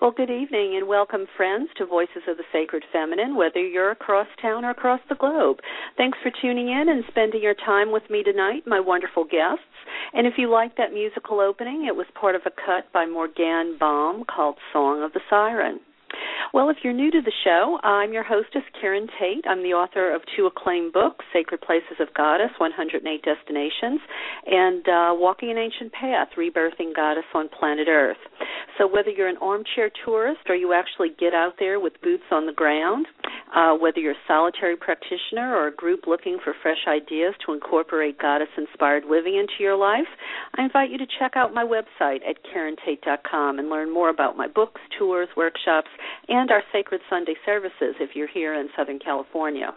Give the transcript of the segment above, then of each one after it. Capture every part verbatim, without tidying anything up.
Well, good evening and welcome, friends, to Voices of the Sacred Feminine, whether you're across town or across the globe. Thanks for tuning in and spending your time with me tonight, my wonderful guests. And if you like that musical opening, it was part of a cut by Morgane Baum called Song of the Siren. Well, if you're new to the show, I'm your hostess, Karen Tate. I'm the author of two acclaimed books, Sacred Places of Goddess, one hundred eight Destinations, and uh, Walking an Ancient Path, Rebirthing Goddess on Planet Earth. So whether you're an armchair tourist or you actually get out there with boots on the ground, uh, whether you're a solitary practitioner or a group looking for fresh ideas to incorporate goddess-inspired living into your life, I invite you to check out my website at karen tate dot com and learn more about my books, tours, workshops, and our Sacred Sunday services if you're here in Southern California.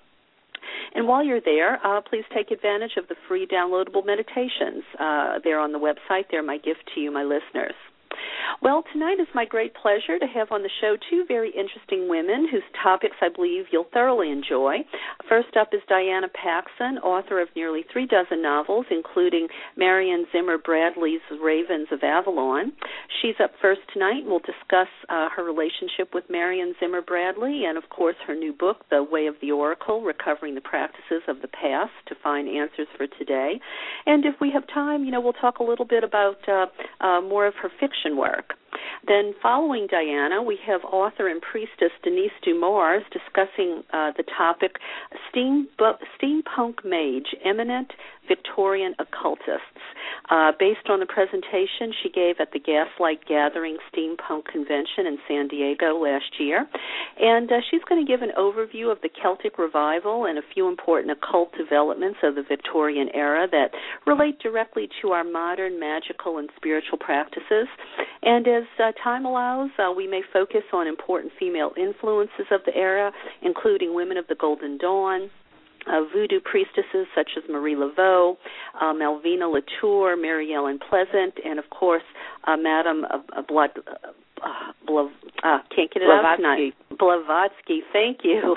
And while you're there, uh, please take advantage of the free downloadable meditations. Uh, they're on the website. They're my gift to you, my listeners. Well, tonight is my great pleasure to have on the show two very interesting women whose topics I believe you'll thoroughly enjoy. First up is Diana Paxson, author of nearly three dozen novels, including Marion Zimmer Bradley's Ravens of Avalon. She's up first tonight, and we'll discuss uh, her relationship with Marion Zimmer Bradley and, of course, her new book, The Way of the Oracle, Recovering the Practices of the Past to Find Answers for Today. And if we have time, you know, we'll talk a little bit about uh, uh, more of her fiction work. Then following Diana, we have author and priestess Denise Dumars discussing uh, the topic Steam, Steampunk Mage, Eminent Victorian Occultists, uh, based on the presentation she gave at the Gaslight Gathering Steampunk Convention in San Diego last year. And uh, she's going to give an overview of the Celtic Revival and a few important occult developments of the Victorian era that relate directly to our modern magical and spiritual practices. And as uh, time allows, uh, we may focus on important female influences of the era, including women of the Golden Dawn, Uh, voodoo priestesses such as Marie Laveau, uh, Malvina Latour, Mary Ellen Pleasant, and, of course, uh, Madame uh, uh, Blood, uh, uh, Blav, uh, can't get it out tonight. Blavatsky, thank you.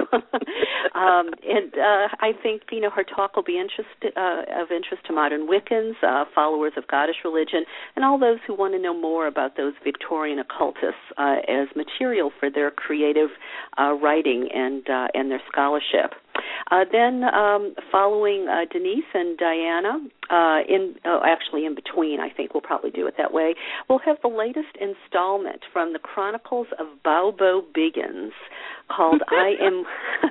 um, and uh, I think, you know, her talk will be interest, uh, of interest to modern Wiccans, uh, followers of Goddess religion, and all those who want to know more about those Victorian occultists uh, as material for their creative uh, writing and, uh, and their scholarship. Uh, then um, following uh, Denise and Diana, uh, in oh, actually in between, I think we'll probably do it that way, we'll have the latest installment from the Chronicles of Baobo Biggins called I Am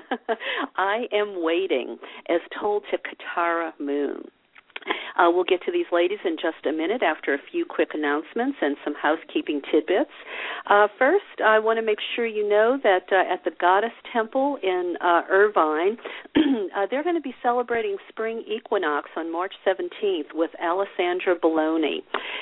I Am Waiting, as told to Katara Moon. Uh, we'll get to these ladies in just a minute after a few quick announcements and some housekeeping tidbits. Uh, first, I want to make sure you know that uh, at the Goddess Temple in uh, Irvine, uh, they're going to be celebrating spring equinox on March seventeenth with Alessandra Belloni.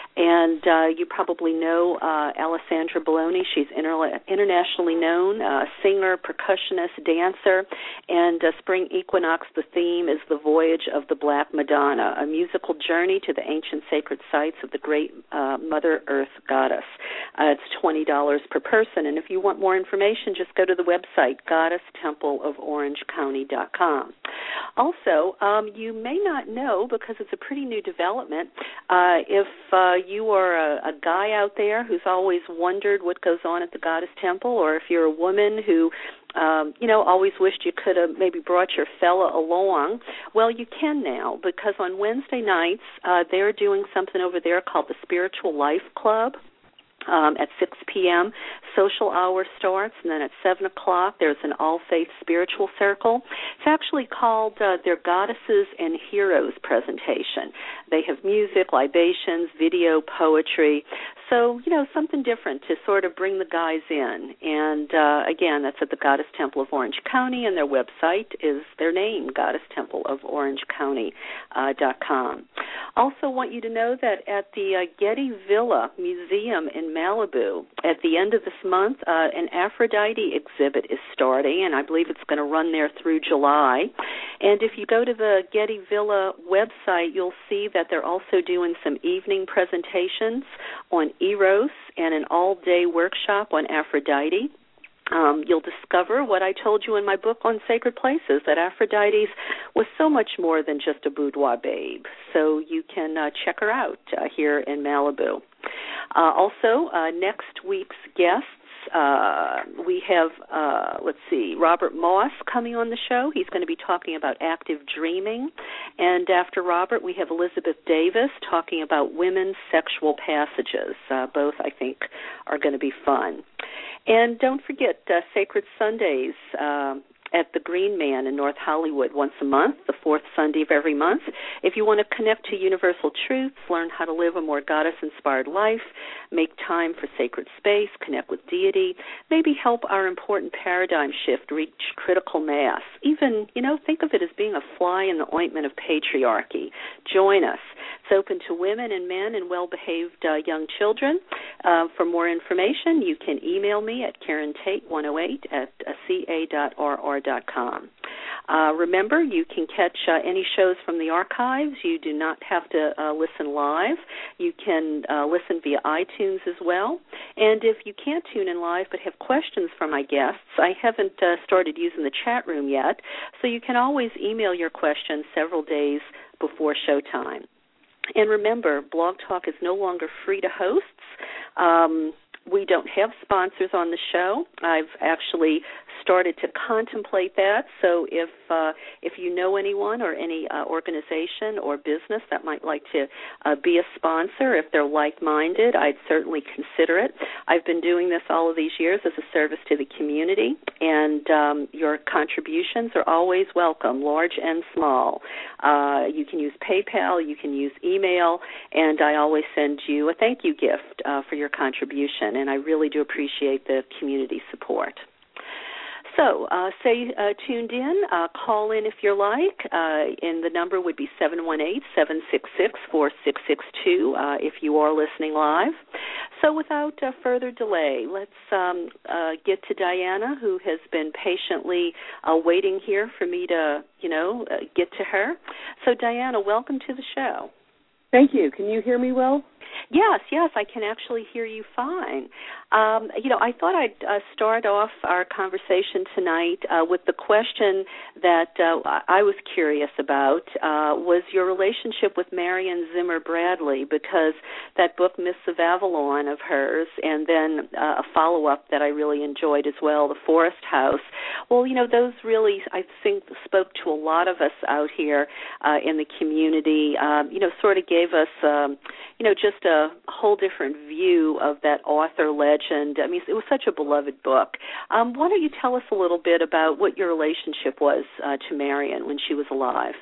And uh, you probably know uh, Alessandra Belloni. She's inter- internationally known, uh, singer, percussionist, dancer. And uh, spring equinox, the theme is the Voyage of the Black Madonna, a musical journey to the ancient sacred sites of the great uh, Mother Earth goddess. Uh, it's twenty dollars per person, and if you want more information, just go to the website, goddess temple of orange county dot com. Also, um, you may not know, because it's a pretty new development, uh, if uh, you are a, a guy out there who's always wondered what goes on at the Goddess Temple, or if you're a woman who Um, you know, always wished you could have maybe brought your fella along. Well, you can now, because on Wednesday nights uh, they're doing something over there called the Spiritual Life Club. Um, at six p.m., social hour starts, and then at seven o'clock there's an all-faith spiritual circle. It's actually called uh, their Goddesses and Heroes presentation. They have music, libations, video, poetry. So, you know, something different to sort of bring the guys in. And, uh, again, that's at the Goddess Temple of Orange County, and their website is their name, goddess temple of orange county dot com. Also want you to know that at the uh, Getty Villa Museum in Malibu, at the end of this month, uh, an Aphrodite exhibit is starting, and I believe it's going to run there through July. And if you go to the Getty Villa website, you'll see that they're also doing some evening presentations on Eros and an all-day workshop on Aphrodite. Um, you'll discover what I told you in my book on Sacred Places, that Aphrodite was so much more than just a boudoir babe. So you can uh, check her out uh, here in Malibu. Uh, also, uh, next week's guests Uh, we have, uh, let's see, Robert Moss coming on the show. He's going to be talking about active dreaming. And after Robert, we have Elizabeth Davis talking about women's sexual passages. Uh, both, I think, are going to be fun. And don't forget, uh, Sacred Sundays uh, at the Green Man in North Hollywood once a month, the fourth Sunday of every month. If you want to connect to universal truths, learn how to live a more goddess-inspired life, make time for sacred space, connect with deity, maybe help our important paradigm shift reach critical mass. Even, you know, think of it as being a fly in the ointment of patriarchy. Join us. It's open to women and men and well-behaved uh, young children. Uh, for more information, you can email me at Karen Tate one oh eight at c a dot r r dot com. Uh, remember, you can catch uh, any shows from the archives. You do not have to uh, listen live. You can uh, listen via iTunes as well. And if you can't tune in live but have questions for my guests, I haven't uh, started using the chat room yet, so you can always email your questions several days before showtime. And remember, Blog Talk is no longer free to hosts. Um, we don't have sponsors on the show. I've actually started to contemplate that. So if uh, if you know anyone or any uh, organization or business that might like to uh, be a sponsor, if they're like-minded, I'd certainly consider it. I've been doing this all of these years as a service to the community, and um, your contributions are always welcome, large and small. Uh, you can use PayPal, you can use email, and I always send you a thank you gift uh, for your contribution, and I really do appreciate the community support. So uh, stay uh, tuned in. Uh, call in if you're like, uh, and the number would be seven one eight, seven six six, four six six two uh, if you are listening live. So without uh, further delay, let's um, uh, get to Diana, who has been patiently uh, waiting here for me to, you know, uh, get to her. So Diana, welcome to the show. Thank you. Can you hear me well? Yes, yes, I can actually hear you fine. Um, you know, I thought I'd uh, start off our conversation tonight uh, with the question that uh, I was curious about, uh, was your relationship with Marion Zimmer Bradley, because that book, Myths of Avalon, of hers, and then uh, a follow-up that I really enjoyed as well, The Forest House. Well, you know, those really, I think, spoke to a lot of us out here uh, in the community, um, you know, sort of gave us, um, you know, just a whole different view of that author legend. I mean, it was such a beloved book. Um, why don't you tell us a little bit about what your relationship was uh, to Marion when she was alive?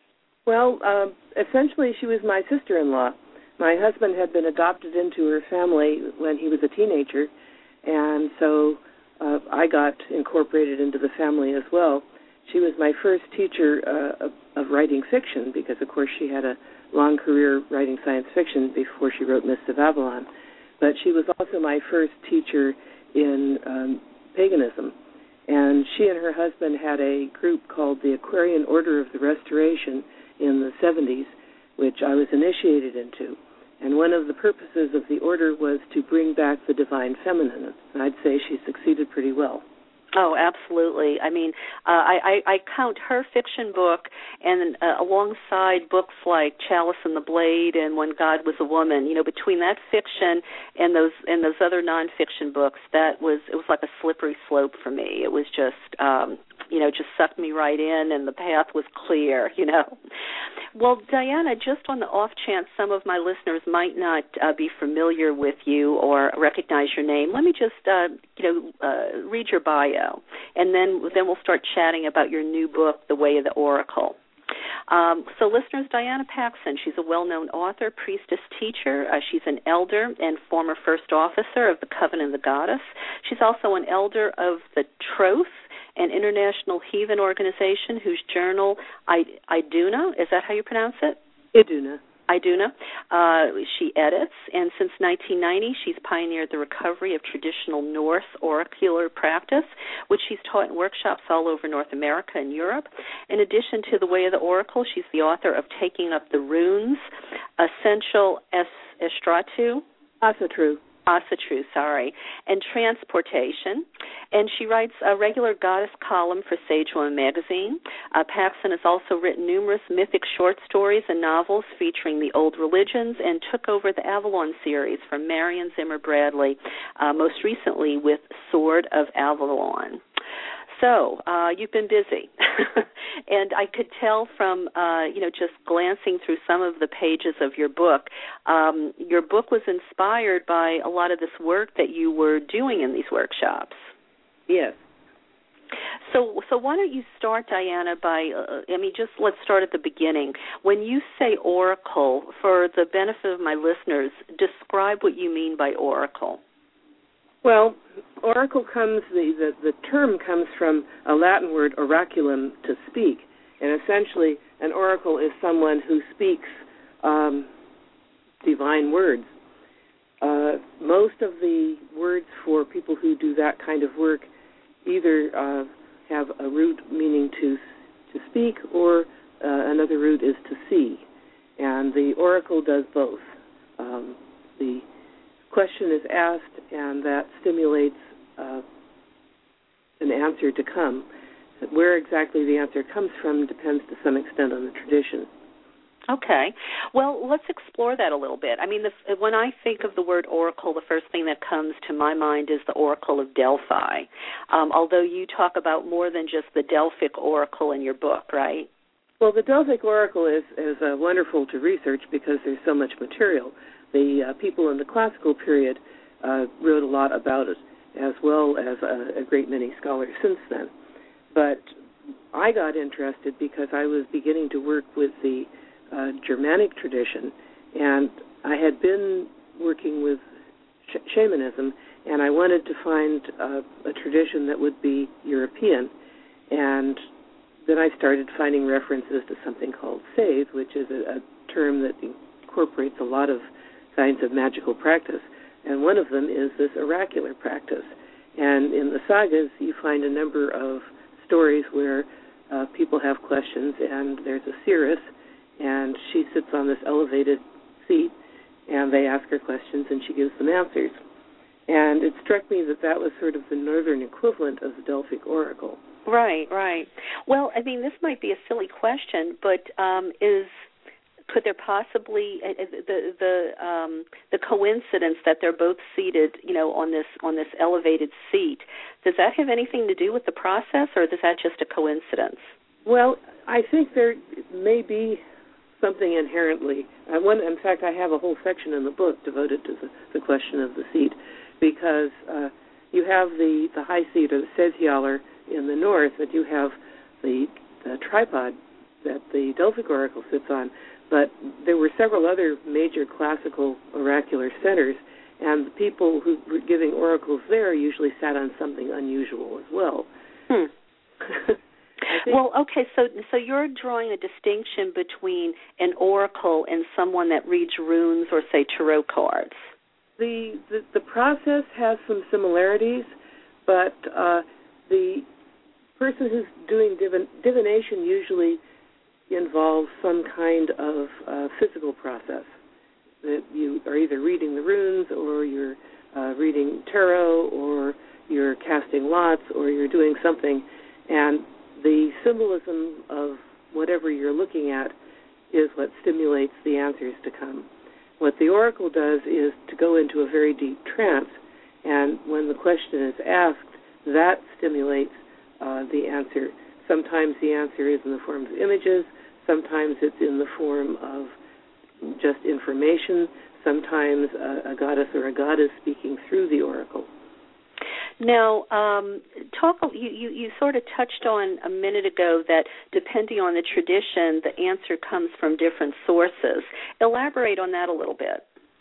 Well, uh, essentially she was my sister-in-law. My husband had been adopted into her family when he was a teenager, and so uh, I got incorporated into the family as well. She was my first teacher uh, of, of writing fiction because, of course, she had a long career writing science fiction before she wrote Myths of Avalon. But she was also my first teacher in um, paganism. And she and her husband had a group called the Aquarian Order of the Restoration in the seventies, which I was initiated into. And one of the purposes of the order was to bring back the divine feminine. And I'd say she succeeded pretty well. Oh, absolutely. I mean, uh, I, I, I count her fiction book and uh, alongside books like Chalice and the Blade and When God Was a Woman, you know, between that fiction and those and those other nonfiction books, that was, it was like a slippery slope for me. It was just, um, you know, just sucked me right in and the path was clear, you know. Well, Diana, just on the off chance some of my listeners might not uh, be familiar with you or recognize your name, let me just, uh, you know, uh, read your bio, and then then we'll start chatting about your new book, The Way of the Oracle. Um, so listeners, Diana Paxson, she's a well-known author, priestess, teacher. Uh, she's an elder and former first officer of the Covenant of the Goddess. She's also an elder of the Troth, an international heathen organization whose journal, I, Iduna, is that how you pronounce it? Iduna. Iduna. Uh, she edits, and since nineteen ninety, she's pioneered the recovery of traditional Norse oracular practice, which she's taught in workshops all over North America and Europe. In addition to The Way of the Oracle, she's the author of Taking Up the Runes, Essential Es Estratu. Asatru. Asatru, sorry, and transportation. And she writes a regular goddess column for Sage Woman magazine. Uh, Paxson has also written numerous mythic short stories and novels featuring the old religions and took over the Avalon series from Marion Zimmer Bradley, uh, most recently with Sword of Avalon. So uh, you've been busy, and I could tell from uh, you know just glancing through some of the pages of your book. Um, your book was inspired by a lot of this work that you were doing in these workshops. Yes. So, so why don't you start, Diana? By uh, I mean, just let's start at the beginning. When you say oracle, for the benefit of my listeners, describe what you mean by oracle. Well, oracle comes, the, the, the term comes from a Latin word, oraculum, to speak. And essentially, an oracle is someone who speaks um, divine words. Uh, most of the words for people who do that kind of work either uh, have a root meaning to to speak, or uh, another root is to see. And the oracle does both. Um, the question is asked, and that stimulates uh, an answer to come. Where exactly the answer comes from depends to some extent on the tradition. Okay. Well, let's explore that a little bit. I mean, the, when I think of the word oracle, the first thing that comes to my mind is the Oracle of Delphi, um, although you talk about more than just the Delphic oracle in your book, right? Well, the Delphic oracle is, is uh, wonderful to research because there's so much material. The uh, people in the classical period uh, wrote a lot about it, as well as a, a great many scholars since then. But I got interested because I was beginning to work with the uh, Germanic tradition, and I had been working with sh- shamanism, and I wanted to find uh, a tradition that would be European. And then I started finding references to something called Save, which is a, a term that incorporates a lot of kinds of magical practice, and one of them is this oracular practice. And in the sagas, you find a number of stories where uh, people have questions, and there's a seeress, and she sits on this elevated seat, and they ask her questions, and she gives them answers. And it struck me that that was sort of the northern equivalent of the Delphic oracle. Right, right. Well, I mean, this might be a silly question, but um, is could there possibly uh, the the um, the coincidence that they're both seated, you know, on this on this elevated seat? Does that have anything to do with the process, or is that just a coincidence? Well, I think there may be something inherently. I want, in fact, I have a whole section in the book devoted to the, the question of the seat, because uh, you have the, the high seat, or the sesjoller, in the north, but you have the, the tripod that the Delphic oracle sits on. But there were several other major classical oracular centers, and the people who were giving oracles there usually sat on something unusual as well. Hmm. Well, okay, so so you're drawing a distinction between an oracle and someone that reads runes or, say, tarot cards. The the, the process has some similarities, but uh, the person who's doing divin- divination usually involves some kind of uh, physical process. That you are either reading the runes, or you're uh, reading tarot, or you're casting lots, or you're doing something, and the symbolism of whatever you're looking at is what stimulates the answers to come. What the oracle does is to go into a very deep trance, and when the question is asked, that stimulates uh, the answer. Sometimes the answer is in the form of images, sometimes it's in the form of just information, sometimes a, a goddess or a god is speaking through the oracle. Now, um, talk. You, you, you sort of touched on a minute ago that depending on the tradition, the answer comes from different sources. Elaborate on that a little bit.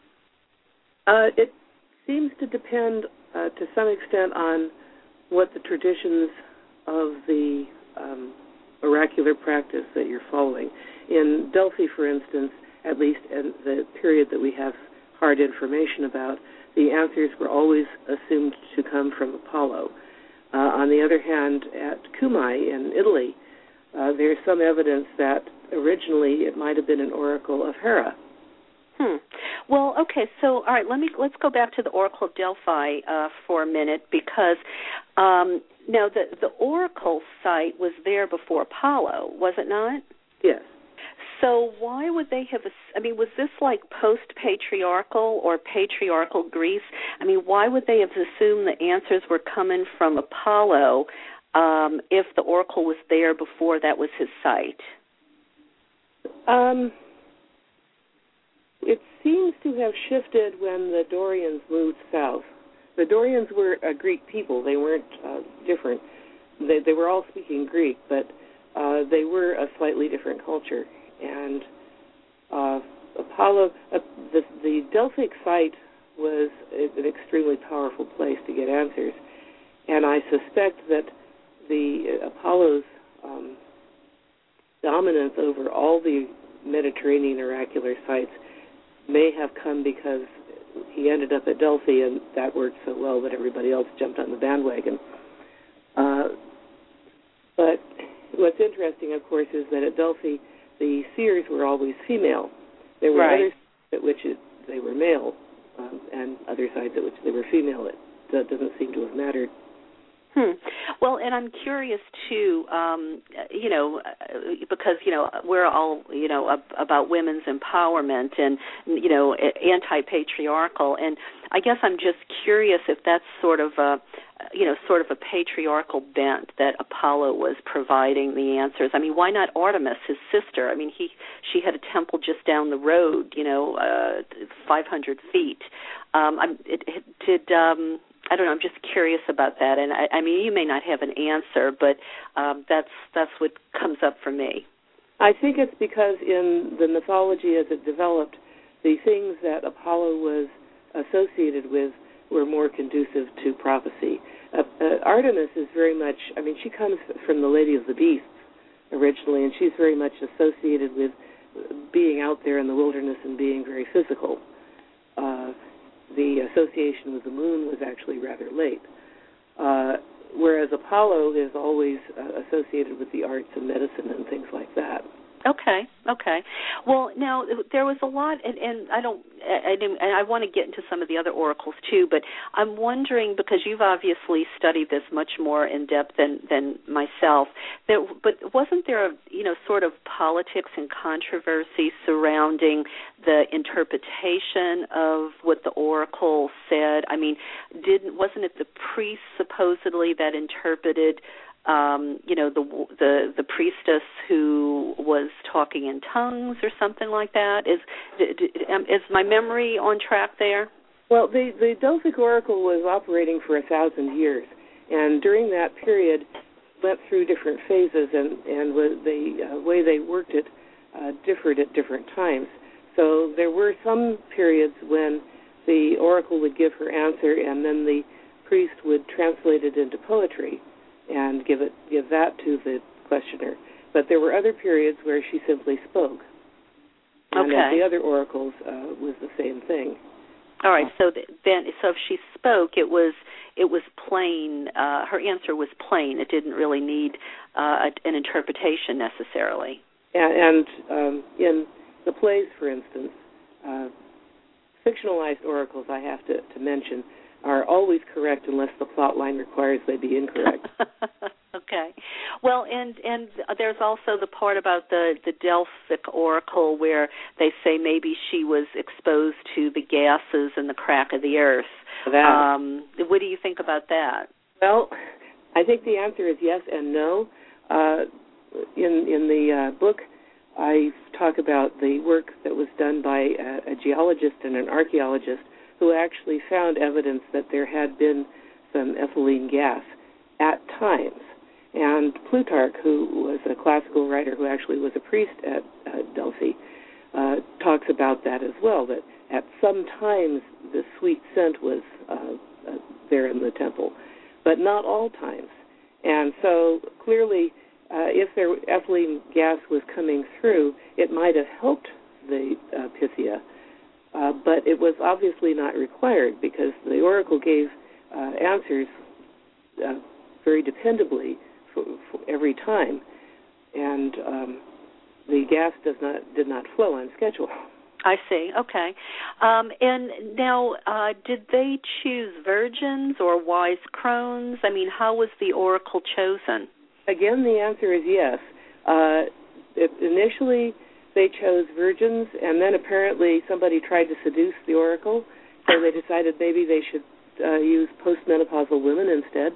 Uh, it seems to depend uh, to some extent on what the traditions of the um, oracular practice that you're following. In Delphi, for instance, at least in the period that we have hard information about, the answers were always assumed to come from Apollo. Uh, on the other hand, at Cumae in Italy, uh, there's some evidence that originally it might have been an oracle of Hera. Hmm. Well, okay, so all right, let me let's go back to the Oracle of Delphi uh, for a minute, because um, now the the Oracle site was there before Apollo, was it not? Yes. So why would they have? I mean, was this like post-patriarchal or patriarchal Greece? I mean, why would they have assumed the answers were coming from Apollo um, if the Oracle was there before that was his site? Um, it seems to have shifted when the Dorians moved south. The Dorians were a Greek people. They weren't uh, different. They, they were all speaking Greek, but uh, they were a slightly different culture. And uh, Apollo, uh, the, the Delphic site was an extremely powerful place to get answers. And I suspect that the uh, Apollo's um, dominance over all the Mediterranean oracular sites may have come because he ended up at Delphi, and that worked so well that everybody else jumped on the bandwagon. Uh, but what's interesting, of course, is that at Delphi, the seers were always female. There were right. other sites at which it, they were male, um, and other sites at which they were female. It that doesn't seem to have mattered. Hmm. Well, and I'm curious too, um, you know, because you know we're all you know ab- about women's empowerment and you know anti-patriarchal, and I guess I'm just curious if that's sort of a you know sort of a patriarchal bent that Apollo was providing the answers. I mean, why not Artemis, his sister? I mean, he she had a temple just down the road, you know, uh, five hundred feet. Um, I'm, it, it did. Um, I don't know. I'm just curious about that, and I, I mean, you may not have an answer, but um, that's that's what comes up for me. I think it's because in the mythology as it developed, the things that Apollo was associated with were more conducive to prophecy. Uh, uh, Artemis is very much. I mean, she comes from the Lady of the Beasts originally, and she's very much associated with being out there in the wilderness and being very physical. Uh, The association with the moon was actually rather late, uh, whereas Apollo is always uh, associated with the arts and medicine and things like that. Okay, okay. Well, now there was a lot, and, and I don't, I, I, didn't, and I want to get into some of the other oracles too. But I'm wondering, because you've obviously studied this much more in depth than than myself. That, but wasn't there, a, you know, sort of politics and controversy surrounding the interpretation of what the oracle said? I mean, didn't wasn't it the priest supposedly that interpreted? Um, you know, the the the priestess who was talking in tongues or something like that. Is is my memory on track there? Well, the, the Delphic Oracle was operating for a thousand years, and during that period went through different phases, and, and was the uh, way they worked it uh, differed at different times. So there were some periods when the oracle would give her answer, and then the priest would translate it into poetry and give it give that to the questioner. But there were other periods where she simply spoke. And okay. at the other oracles uh, was the same thing. All right. So then, so if she spoke, it was it was plain. Uh, her answer was plain. It didn't really need uh, an interpretation necessarily. And, and um, in the plays, for instance, uh, fictionalized oracles, I have to, to mention, are always correct unless the plot line requires they be incorrect. Okay. Well, and and there's also the part about the, the Delphic oracle where they say maybe she was exposed to the gases and the crack of the earth. That. Um, what do you think about that? Well, I think the answer is yes and no. Uh, in in the uh, book, I talk about the work that was done by a, a geologist and an archaeologist who actually found evidence that there had been some ethylene gas at times. And Plutarch, who was a classical writer who actually was a priest at uh, Delphi, uh, talks about that as well, that at some times the sweet scent was uh, uh, there in the temple, but not all times. And so clearly, uh, if there ethylene gas was coming through, it might have helped the uh, Pythia, uh, but it was obviously not required because the oracle gave uh, answers uh, very dependably for, for every time, and um, the gas does not did not flow on schedule. I see. Okay. Um, and now, uh, did they choose virgins or wise crones? I mean, how was the oracle chosen? Again, the answer is yes. Uh, it, initially, they chose virgins, and then apparently somebody tried to seduce the oracle, so they decided maybe they should uh, use postmenopausal women instead.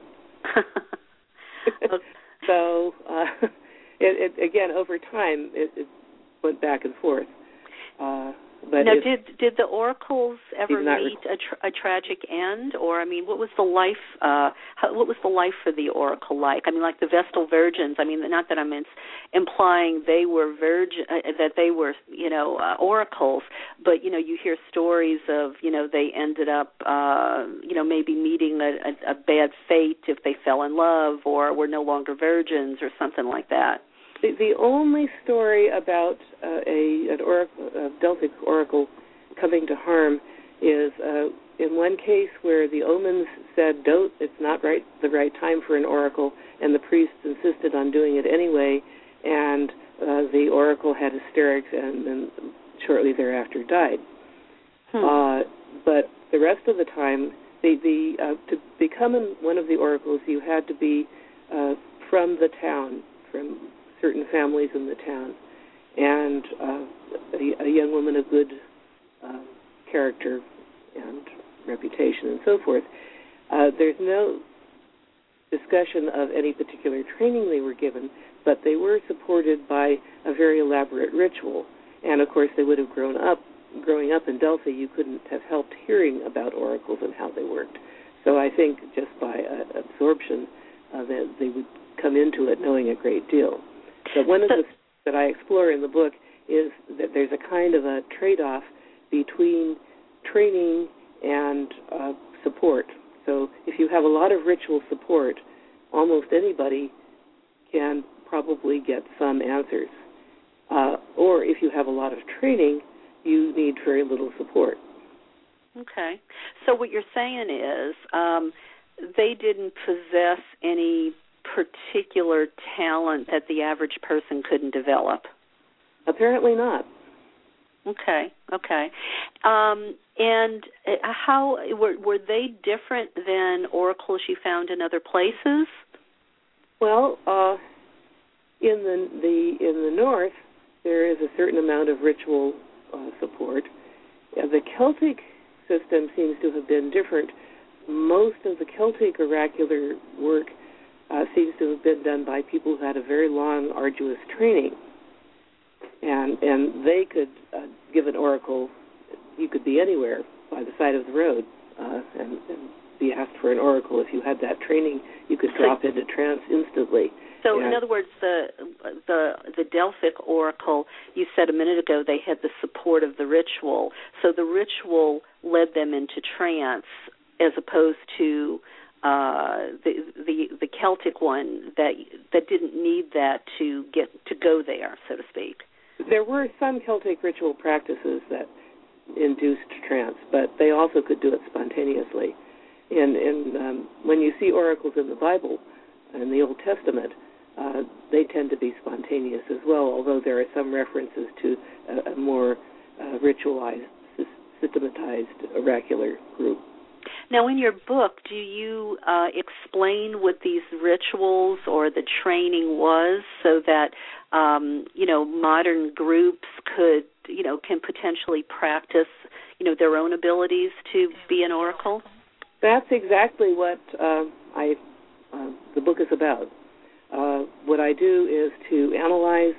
so, uh, it, it, again, over time, it, it went back and forth. Uh, but now, did did the oracles ever meet rec- a, tra- a tragic end, or I mean, what was the life? Uh, how, what was the life for the oracle like? I mean, like the Vestal Virgins. I mean, not that I'm in, implying they were virgin, uh, that they were, you know, uh, oracles, but you know, you hear stories of, you know, they ended up, uh, you know, maybe meeting a, a, a bad fate if they fell in love, or were no longer virgins, or something like that. The, the only story about uh, a an oracle, a Delphic oracle coming to harm is uh, in one case where the omens said, "Don't, it's not right the right time for an oracle," and the priests insisted on doing it anyway, and uh, the oracle had hysterics and, and shortly thereafter died. Hmm. Uh, but the rest of the time, the, the uh, to become one of the oracles, you had to be uh, from the town, from certain families in the town, and uh, a, a young woman of good uh, character and reputation and so forth. Uh, there's no discussion of any particular training they were given, but they were supported by a very elaborate ritual. And, of course, they would have grown up, growing up in Delphi, you couldn't have helped hearing about oracles and how they worked. So I think just by uh, absorption, uh, that they would come into it knowing a great deal. But one of the things that I explore in the book is that there's a kind of a trade-off between training and uh, support. So if you have a lot of ritual support, almost anybody can probably get some answers. Uh, or if you have a lot of training, you need very little support. Okay. So what you're saying is um, they didn't possess any particular talent that the average person couldn't develop? Apparently not. Okay, okay. Um, and how were, were they different than oracles you found in other places? Well, uh, in the, the in the north, there is a certain amount of ritual uh, support. Uh, the Celtic system seems to have been different. Most of the Celtic oracular work Uh, seems to have been done by people who had a very long, arduous training, and and they could uh, give an oracle. You could be anywhere by the side of the road uh, and, and be asked for an oracle. If you had that training, you could drop into trance instantly. So, and in other words, the the the Delphic oracle, you said a minute ago, they had the support of the ritual. So the ritual led them into trance, as opposed to Uh, the, the the Celtic one that that didn't need that to get to go there, so to speak. There were some Celtic ritual practices that induced trance, but they also could do it spontaneously. And, and um, when you see oracles in the Bible, in the Old Testament, uh, they tend to be spontaneous as well, although there are some references to a, a more uh, ritualized, systematized oracular group. Now, in your book, do you uh, explain what these rituals or the training was so that, um, you know, modern groups could, you know, can potentially practice, you know, their own abilities to be an oracle? That's exactly what uh, I uh, the book is about. Uh, what I do is to analyze,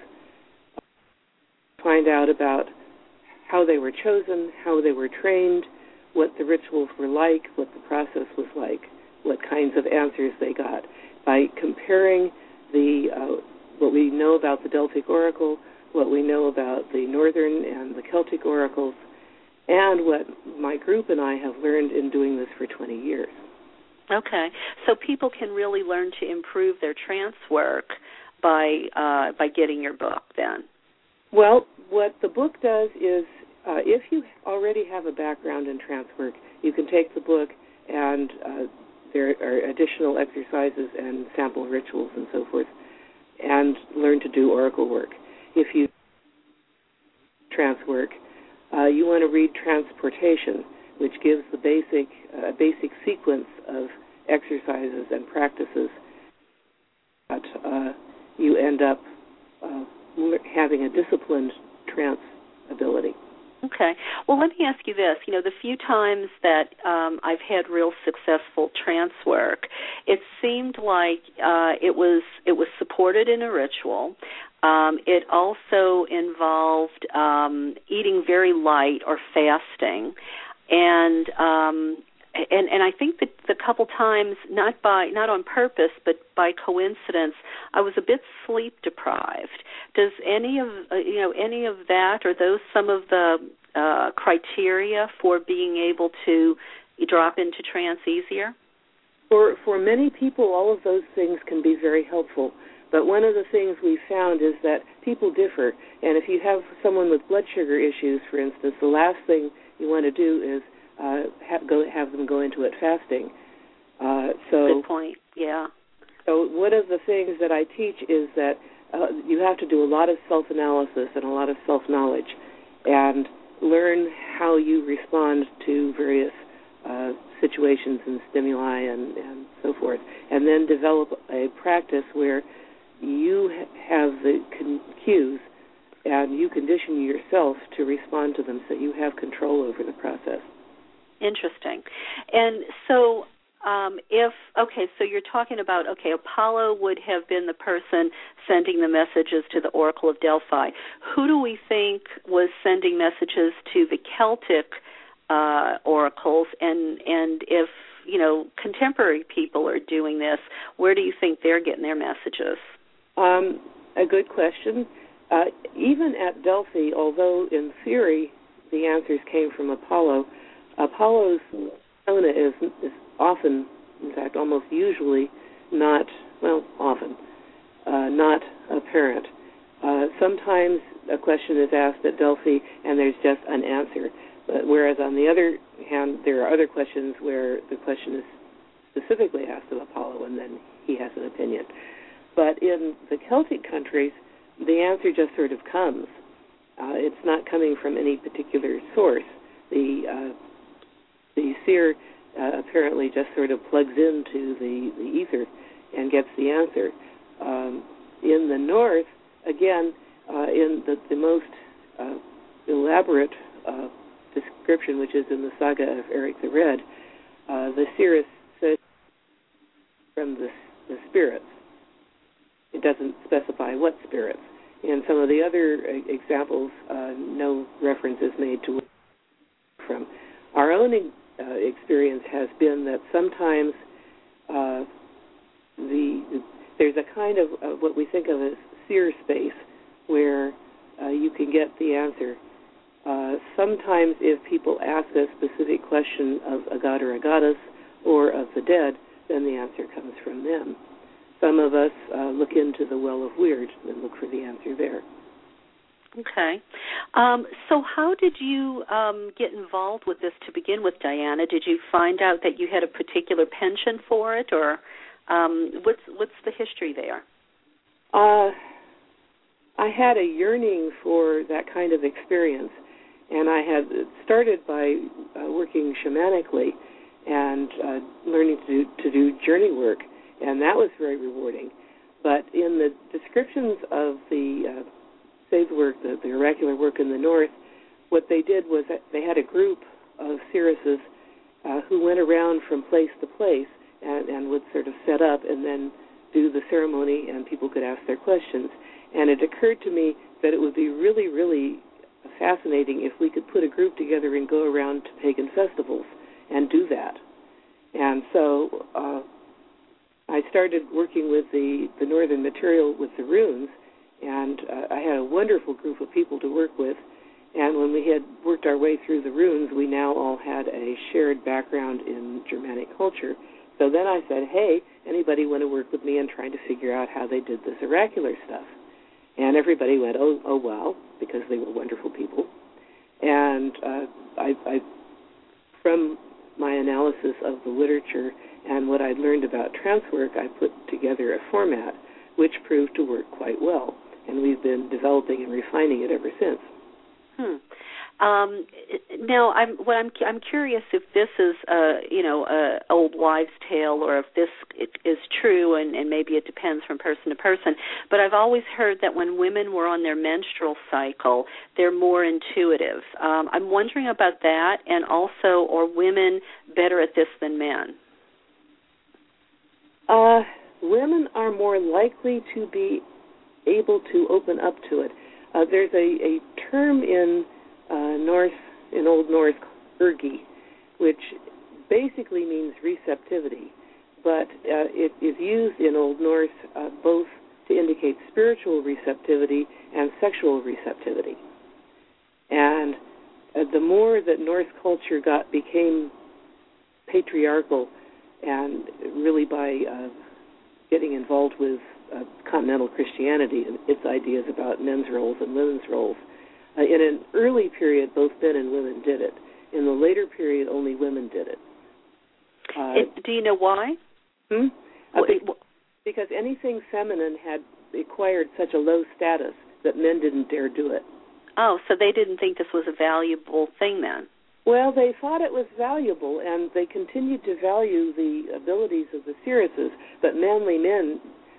find out about how they were chosen, how they were trained, what the rituals were like, what the process was like, what kinds of answers they got. By comparing the uh, what we know about the Delphic oracle, what we know about the northern and the Celtic oracles, and what my group and I have learned in doing this for twenty years. Okay. So people can really learn to improve their trance work by uh, by getting your book, then? Well, what the book does is, Uh, if you already have a background in trance work, you can take the book and uh, there are additional exercises and sample rituals and so forth, and learn to do oracle work. If you trance work, uh, you want to read Transportation, which gives the basic uh, basic sequence of exercises and practices that uh, you end up uh, having a disciplined trance ability. Okay. Well, let me ask you this. You know, the few times that um, I've had real successful trance work, it seemed like uh, it was it was supported in a ritual. Um, it also involved um, eating very light or fasting, and um, and and I think that the couple times, not by not on purpose, but by coincidence, I was a bit sleep deprived. Does any of uh, you know any of that, or those some of the uh, criteria for being able to drop into trance easier? For for many people, all of those things can be very helpful. But one of the things we found is that people differ. And if you have someone with blood sugar issues, for instance, the last thing you want to do is uh, have, go, have them go into it fasting. Uh, so, Good point, yeah. So one of the things that I teach is that uh, you have to do a lot of self-analysis and a lot of self-knowledge and learn how you respond to various uh, situations and stimuli and, and so forth, and then develop a practice where you have the cues and you condition yourself to respond to them so you have control over the process. Interesting. And so um, if, okay, so you're talking about, okay, Apollo would have been the person sending the messages to the Oracle of Delphi. Who do we think was sending messages to the Celtic uh, oracles? And, and if, you know, contemporary people are doing this, where do you think they're getting their messages? Um, a good question. Uh, even at Delphi, although in theory the answers came from Apollo, Apollo's persona is, is often, in fact, almost usually not, well, often, uh, not apparent. Uh, sometimes a question is asked at Delphi and there's just an answer. But whereas on the other hand, there are other questions where the question is specifically asked of Apollo and then he has an opinion. But in the Celtic countries, the answer just sort of comes. Uh, it's not coming from any particular source. The uh, the seer uh, apparently just sort of plugs into the, the ether and gets the answer. Um, in the north, again, uh, in the, the most uh, elaborate uh, description, which is in the saga of Eric the Red, uh, the seer is said from the, the spirits. It doesn't specify what spirits. In some of the other uh, examples, uh, no reference is made to where from. Our own uh, experience has been that sometimes uh, the there's a kind of uh, what we think of as seer space where uh, you can get the answer. Uh, sometimes if people ask a specific question of a god or a goddess or of the dead, then the answer comes from them. Some of us uh, look into the Well of Weird and look for the answer there. Okay. Um, so how did you um, get involved with this to begin with, Diana? Did you find out that you had a particular penchant for it, or um, what's what's the history there? Uh, I had a yearning for that kind of experience, and I had started by uh, working shamanically and uh, learning to do, to do journey work. And that was very rewarding. But in the descriptions of the uh, saved work, the, the oracular work in the north, what they did was that they had a group of seeresses uh, who went around from place to place and, and would sort of set up and then do the ceremony and people could ask their questions. And it occurred to me that it would be really, really fascinating if we could put a group together and go around to pagan festivals and do that. And so Uh, I started working with the, the northern material with the runes, and uh, I had a wonderful group of people to work with. And when we had worked our way through the runes, we now all had a shared background in Germanic culture. So then I said, hey, anybody want to work with me in trying to figure out how they did this oracular stuff? And everybody went, oh, oh wow, because they were wonderful people. And uh, I, I, from my analysis of the literature and what I'd learned about trance work, I put together a format which proved to work quite well. And we've been developing and refining it ever since. Hmm. Um, now, I'm what I'm I'm curious if this is a you know a old wives' tale, or if this is true, and, and maybe it depends from person to person. But I've always heard that when women were on their menstrual cycle, they're more intuitive. Um, I'm wondering about that, and also, are women better at this than men? Uh, women are more likely to be able to open up to it. Uh, there's a, a term in uh, Norse, in Old Norse, ergi, which basically means receptivity, but uh, it is used in Old Norse uh, both to indicate spiritual receptivity and sexual receptivity. And uh, the more that Norse culture got became patriarchal, and really by uh, getting involved with uh, continental Christianity and its ideas about men's roles and women's roles. Uh, in an early period, both men and women did it. In the later period, only women did it. Uh, it do you know why? Hmm? Uh, be- because anything feminine had acquired such a low status that men didn't dare do it. Oh, so they didn't think this was a valuable thing then? Well, they thought it was valuable, and they continued to value the abilities of the seeresses, but manly men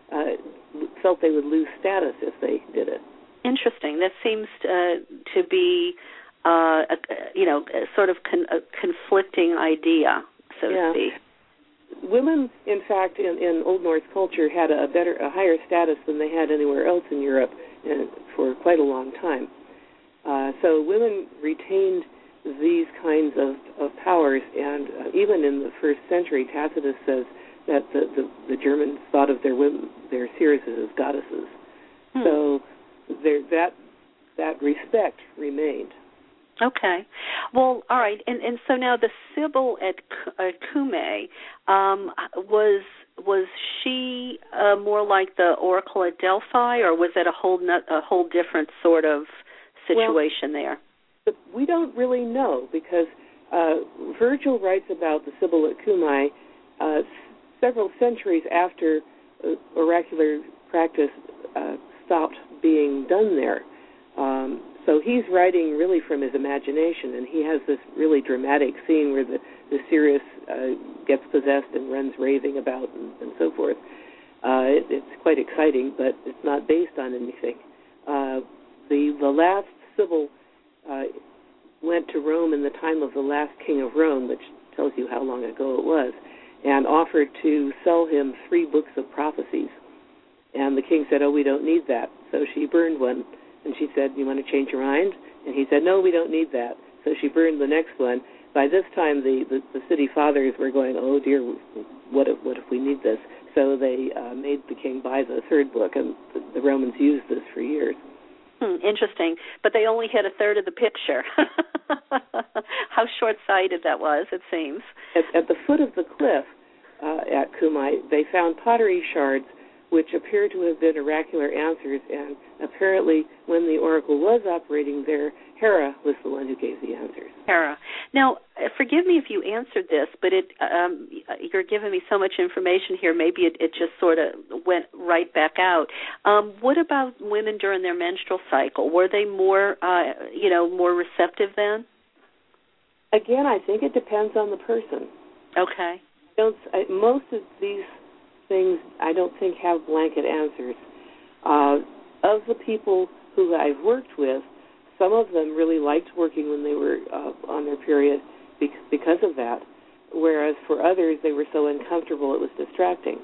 uh, felt they would lose status if they did it. Interesting. That seems uh, to be, uh, a, you know, a sort of con- a conflicting idea, so yeah. to speak. Women, in fact, in, in Old Norse culture, had a better, a higher status than they had anywhere else in Europe in, for quite a long time. Uh, so women retained these kinds of, of powers, and uh, even in the first century, Tacitus says that the, the, the Germans thought of their women, their seeresses as goddesses. Hmm. So there, that that respect remained. Okay. Well, all right. And and so now the Sibyl at, at Cumae, um, was was she uh, more like the Oracle at Delphi, or was it a whole not, a whole different sort of situation well, there? But we don't really know, because uh, Virgil writes about the Sibyl at Cumae uh, several centuries after uh, oracular practice uh, stopped being done there. Um, so he's writing really from his imagination, and he has this really dramatic scene where the, the Sirius uh, gets possessed and runs raving about and, and so forth. Uh, it, it's quite exciting, but it's not based on anything. Uh, the, the last Sibyl Uh, went to Rome in the time of the last king of Rome, which tells you how long ago it was, and offered to sell him three books of prophecies. And the king said, oh, we don't need that. So she burned one, and she said, you want to change your mind? And he said, no, we don't need that. So she burned the next one. By this time, the, the, the city fathers were going, oh, dear, what if, what if we need this? So they uh, made the king buy the third book, and the, the Romans used this for years. Hmm, interesting. But they only had a third of the picture. How short-sighted that was, it seems. At, at the foot of the cliff uh, at Cumae, they found pottery shards which appear to have been oracular answers, and apparently when the oracle was operating there, Hera was the one who gave the answers. Hera. Now, forgive me if you answered this, but it um, you're giving me so much information here, maybe it, it just sort of went right back out. Um, what about women during their menstrual cycle? Were they more, uh, you know, more receptive then? Again, I think it depends on the person. Okay. Don't, I, most of these things I don't think have blanket answers. Uh, of the people who I've worked with, some of them really liked working when they were uh, on their period because of that, whereas for others they were so uncomfortable it was distracting.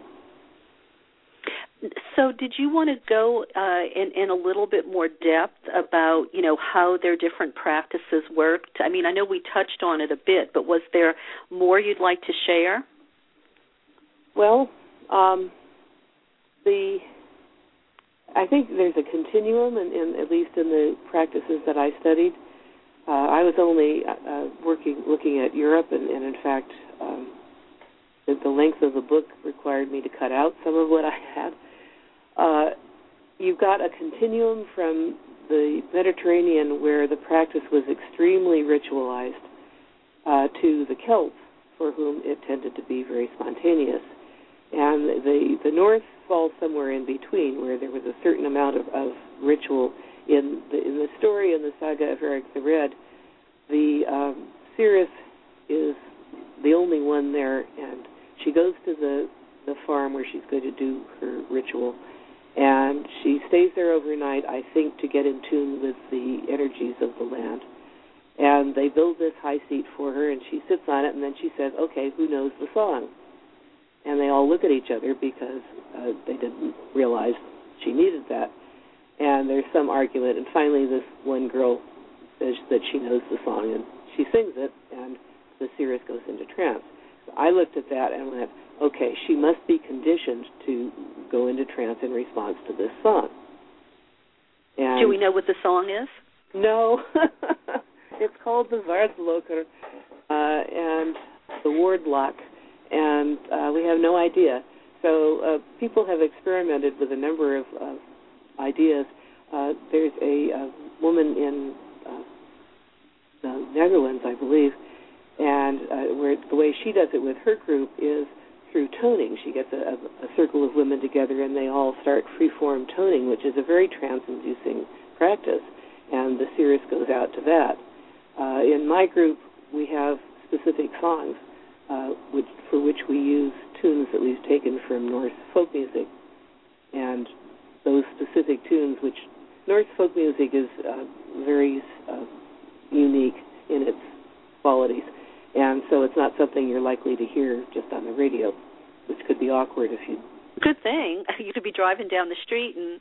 So did you want to go uh, in, in a little bit more depth about, you know, how their different practices worked? I mean, I know we touched on it a bit, but was there more you'd like to share? Well, um, the I think there's a continuum, in, in, at least in the practices that I studied. Uh, I was only uh, working, looking at Europe, and, and in fact, um, the, the length of the book required me to cut out some of what I had. Uh, you've got a continuum from the Mediterranean, where the practice was extremely ritualized, uh, to the Celts, for whom it tended to be very spontaneous. And the, the North falls somewhere in between, where there was a certain amount of, of ritual. In the, in the story in the saga of Eric the Red, the um, seeress is the only one there, and she goes to the, the farm where she's going to do her ritual, and she stays there overnight, I think, to get in tune with the energies of the land. And they build this high seat for her, and she sits on it, and then she says, okay, who knows the song? And they all look at each other because uh, they didn't realize she needed that. And there's some argument, and finally this one girl says that she knows the song, and she sings it, and the seeress goes into trance. So I looked at that and went, okay, she must be conditioned to go into trance in response to this song. And do we know what the song is? No. It's called the Vaartsloker uh, and the Wardlock, and uh, we have no idea. So uh, people have experimented with a number of uh, ideas. Uh, there's a, a woman in uh, the Netherlands, I believe, and uh, where the way she does it with her group is through toning. She gets a, a circle of women together, and they all start free-form toning, which is a very trance-inducing practice, and the seeress goes out to that. Uh, in my group, we have specific songs uh, which, for which we use tunes that we've taken from Norse folk music. And those specific tunes, which Norse folk music is uh, very uh, unique in its qualities. And so it's not something you're likely to hear just on the radio, which could be awkward if you... Good thing. You could be driving down the street and...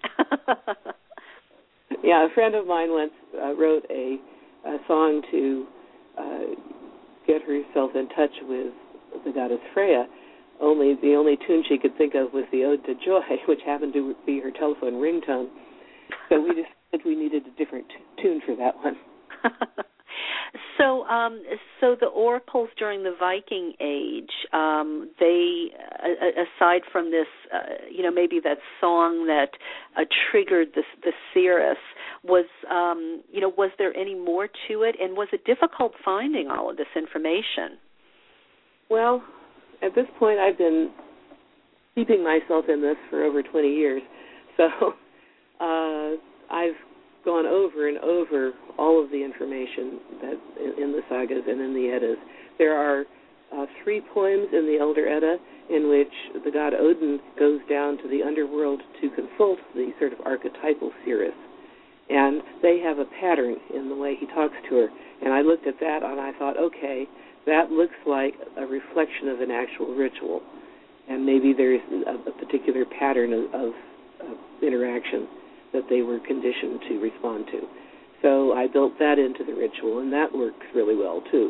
Yeah, a friend of mine once uh, wrote a... a song to uh, get herself in touch with the goddess Freya, only the only tune she could think of was the Ode to Joy, which happened to be her telephone ringtone. So we decided we needed a different t- tune for that one. So, um, so the oracles during the Viking Age, um, they, uh, aside from this, uh, you know, maybe that song that uh, triggered the, the seeress, was, um, you know, was there any more to it, and was it difficult finding all of this information? Well, at this point, I've been keeping myself in this for over twenty years, so uh, I've gone over and over all of the information that in the sagas and in the Eddas. There are uh, three poems in the Elder Edda in which the god Odin goes down to the underworld to consult the sort of archetypal seeress. And they have a pattern in the way he talks to her. And I looked at that and I thought, okay, that looks like a reflection of an actual ritual. And maybe there's a, a particular pattern of, of, of interaction that they were conditioned to respond to. So I built that into the ritual, and that works really well, too.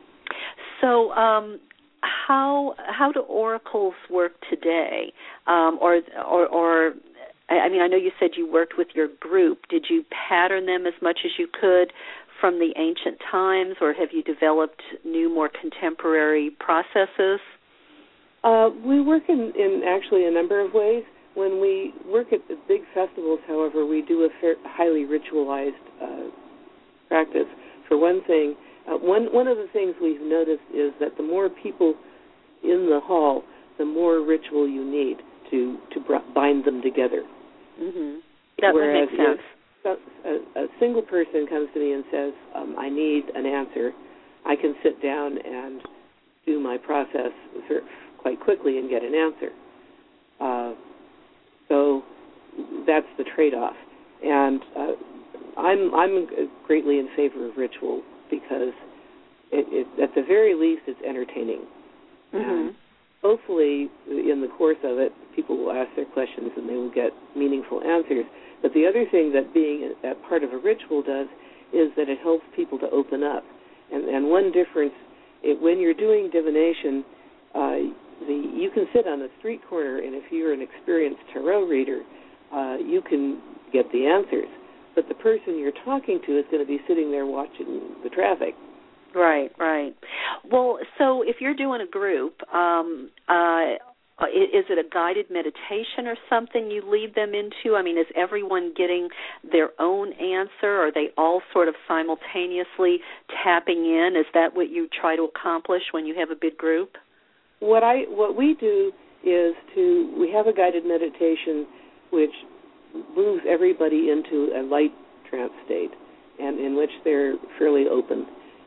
So um, how how do oracles work today? Um, or, or, or, I mean, I know you said you worked with your group. Did you pattern them as much as you could from the ancient times, or have you developed new, more contemporary processes? Uh, we work in, in actually a number of ways. When we work at the big festivals, however, we do a fair, highly ritualized uh, practice. For one thing, uh, one one of the things we've noticed is that the more people in the hall, the more ritual you need to to bind them together. Mm-hmm. That Whereas would make sense. If a, a single person comes to me and says, um, I need an answer, I can sit down and do my process quite quickly and get an answer. Uh, So that's the trade-off, and uh, I'm I'm greatly in favor of ritual because it, it, at the very least it's entertaining. Mm-hmm. And hopefully, in the course of it, people will ask their questions and they will get meaningful answers. But the other thing that being a, a part of a ritual does is that it helps people to open up. And, and one difference, it, when you're doing divination, uh, The, you can sit on a street corner, and if you're an experienced tarot reader, uh, you can get the answers. But the person you're talking to is going to be sitting there watching the traffic. Right, right. Well, so if you're doing a group, um, uh, is it a guided meditation or something you lead them into? I mean, is everyone getting their own answer? Are they all sort of simultaneously tapping in? Is that what you try to accomplish when you have a big group? What I what we do is to we have a guided meditation which moves everybody into a light trance state, and in which they're fairly open.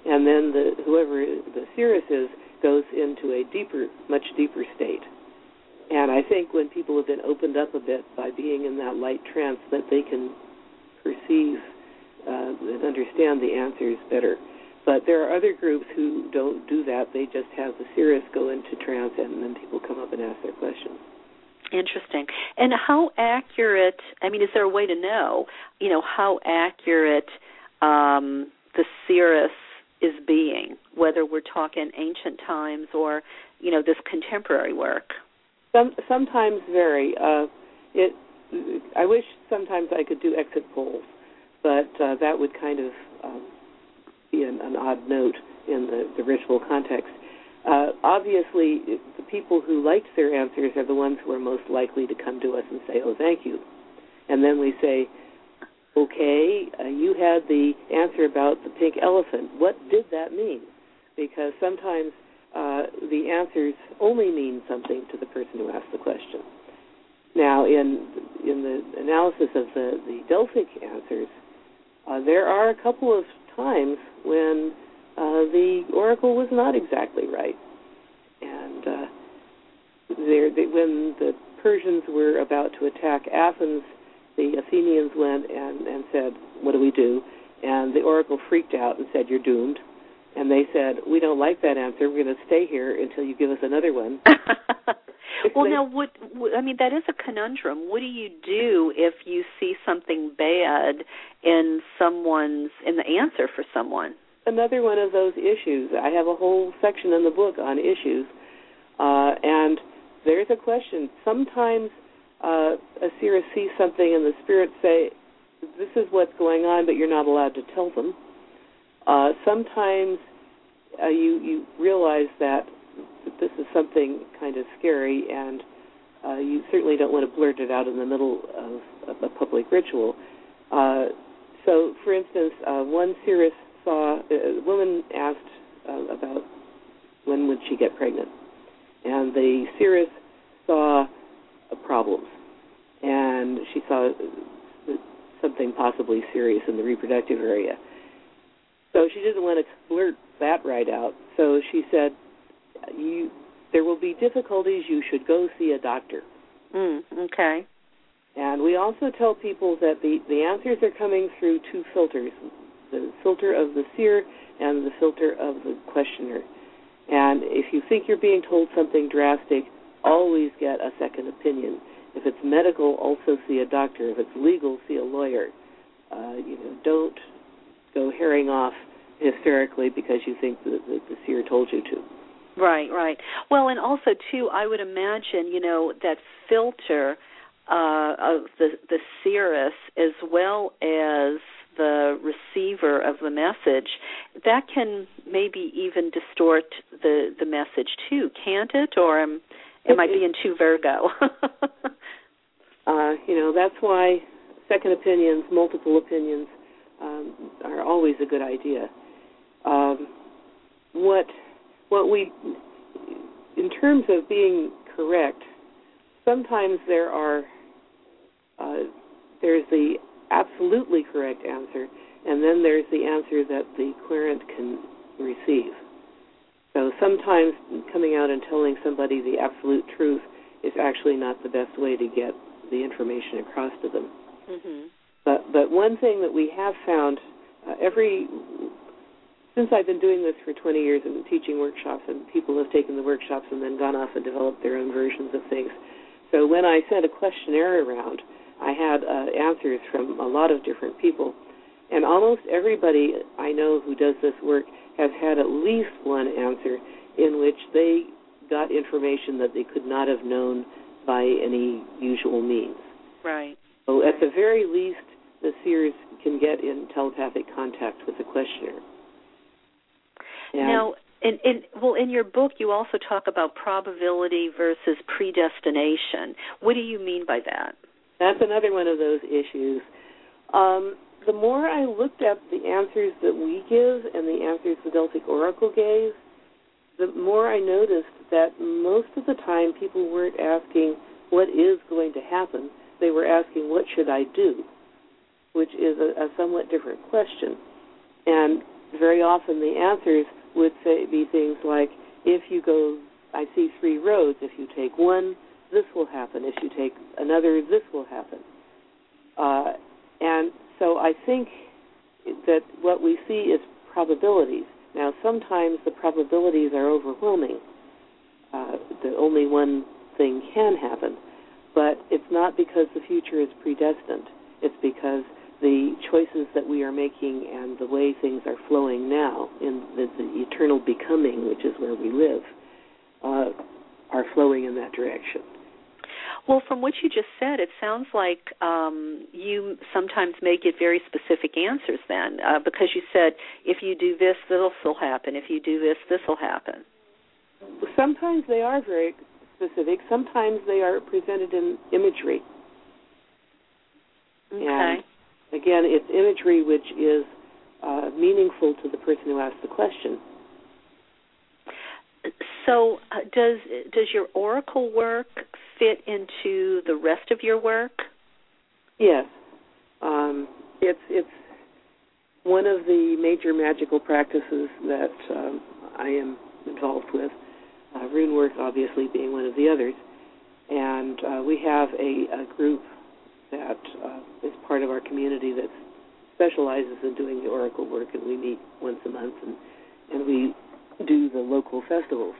and then the whoever the seeress is goes into a deeper, much deeper state. And I think when people have been opened up a bit by being in that light trance, that they can perceive uh, and understand the answers better. But there are other groups who don't do that. They just have the seeress go into trance, and then people come up and ask their questions. Interesting. And how accurate, I mean, is there a way to know, you know, how accurate um, the seeress is being, whether we're talking ancient times or, you know, this contemporary work? Some, sometimes vary. Uh, it. I wish sometimes I could do exit polls, but uh, that would kind of um, be an, an odd note in the, the ritual context. Uh, obviously, the people who liked their answers are the ones who are most likely to come to us and say, oh, thank you. And then we say, okay, uh, you had the answer about the pink elephant. What did that mean? Because sometimes uh, the answers only mean something to the person who asked the question. Now, in in the analysis of the, the Delphic answers, uh, there are a couple of times when uh, the oracle was not exactly right. And uh, there, they, when the Persians were about to attack Athens, the Athenians went and, and said, what do we do? And the oracle freaked out and said, you're doomed. And they said, we don't like that answer. We're going to stay here until you give us another one. Well, now, what, I mean, that is a conundrum. What do you do if you see something bad in someone's, in the answer for someone? Another one of those issues. I have a whole section in the book on issues. Uh, and there's a question. Sometimes uh, a seeress sees something and the spirits say, this is what's going on, but you're not allowed to tell them. Uh, sometimes uh, you, you realize that this is something kind of scary, and uh, you certainly don't want to blurt it out in the middle of, of a public ritual. Uh, so, for instance, uh, one seeress saw, a woman asked uh, about when would she get pregnant, and the seeress saw uh, problems, and she saw something possibly serious in the reproductive area. So she didn't want to blurt that right out. So she said, "You, there will be difficulties. You should go see a doctor." Mm, okay. And we also tell people that the, the answers are coming through two filters, the filter of the seer and the filter of the questioner. And if you think you're being told something drastic, always get a second opinion. If it's medical, also see a doctor. If it's legal, see a lawyer. Uh, you know, don't go herring off hysterically because you think the, the, the seer told you to. Right, right. Well, and also, too, I would imagine, you know, that filter uh, of the, the seeress as well as the receiver of the message, that can maybe even distort the, the message, too, can't it? Or am, am I being too Virgo? uh, you know, that's why second opinions, multiple opinions, um, are always a good idea. Um, what what we, in terms of being correct, sometimes there are uh, there's the absolutely correct answer, and then there's the answer that the querent can receive. So sometimes coming out and telling somebody the absolute truth is actually not the best way to get the information across to them. Mm-hmm. But but one thing that we have found, uh, every since I've been doing this for twenty years and teaching workshops, and people have taken the workshops and then gone off and developed their own versions of things. So when I sent a questionnaire around, I had uh, answers from a lot of different people. And almost everybody I know who does this work has had at least one answer in which they got information that they could not have known by any usual means. Right. So at the very least, the seers can get in telepathic contact with the questioner. And now, in, in, well, in your book, you also talk about probability versus predestination. What do you mean by that? That's another one of those issues. Um, the more I looked at the answers that we give and the answers the Delphic Oracle gave, the more I noticed that most of the time people weren't asking what is going to happen. They were asking, what should I do? Which is a, a somewhat different question. And very often the answers would say, be things like, if you go, I see three roads. If you take one, this will happen. If you take another, this will happen. Uh, and so I think that what we see is probabilities. Now, sometimes the probabilities are overwhelming. Uh, that only one thing can happen. But it's not because the future is predestined. It's because the choices that we are making and the way things are flowing now in the, the eternal becoming, which is where we live, uh, are flowing in that direction. Well, from what you just said, it sounds like um, you sometimes may get very specific answers then, uh, because you said, if you do this, this will happen. If you do this, this will happen. Sometimes they are very specific. Sometimes they are presented in imagery. Okay. And again, it's imagery which is uh, meaningful to the person who asked the question. So uh, does does your oracle work fit into the rest of your work? Yes. Um, it's it's one of the major magical practices that um, I am involved with, uh, rune work obviously being one of the others. And uh, we have a, a group that uh, is part of our community that specializes in doing the oracle work, and we meet once a month, and, and we do the local festivals.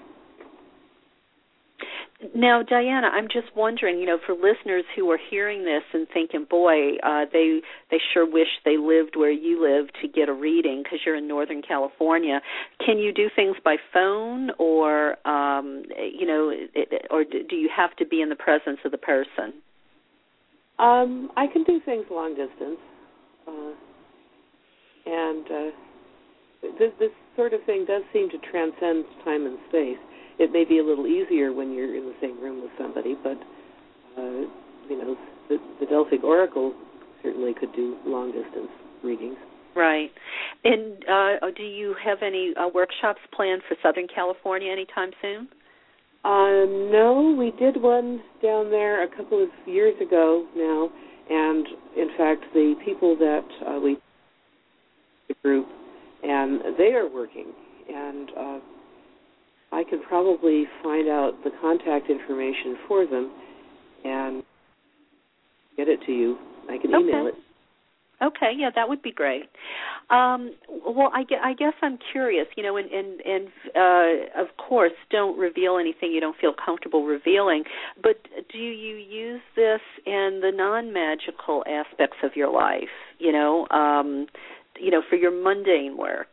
Now, Diana, I'm just wondering, you know, for listeners who are hearing this and thinking, boy, uh, they they sure wish they lived where you live to get a reading because you're in Northern California. Can you do things by phone, or, um, you know, it, or do you have to be in the presence of the person? Um, I can do things long distance, uh, and uh, this, this sort of thing does seem to transcend time and space. It may be a little easier when you're in the same room with somebody, but, uh, you know, the, the Delphic Oracle certainly could do long-distance readings. Right. And uh, do you have any uh, workshops planned for Southern California anytime soon? Uh, no, we did one down there a couple of years ago now, and, in fact, the people that uh, we the group, and they are working, and uh, I could probably find out the contact information for them and get it to you. I can email okay. it. Okay, yeah, that would be great. Um, well, I, I guess I'm curious, you know, and, and, and uh, of course, don't reveal anything you don't feel comfortable revealing, but do you use this in the non-magical aspects of your life, you know, um, you know, for your mundane work?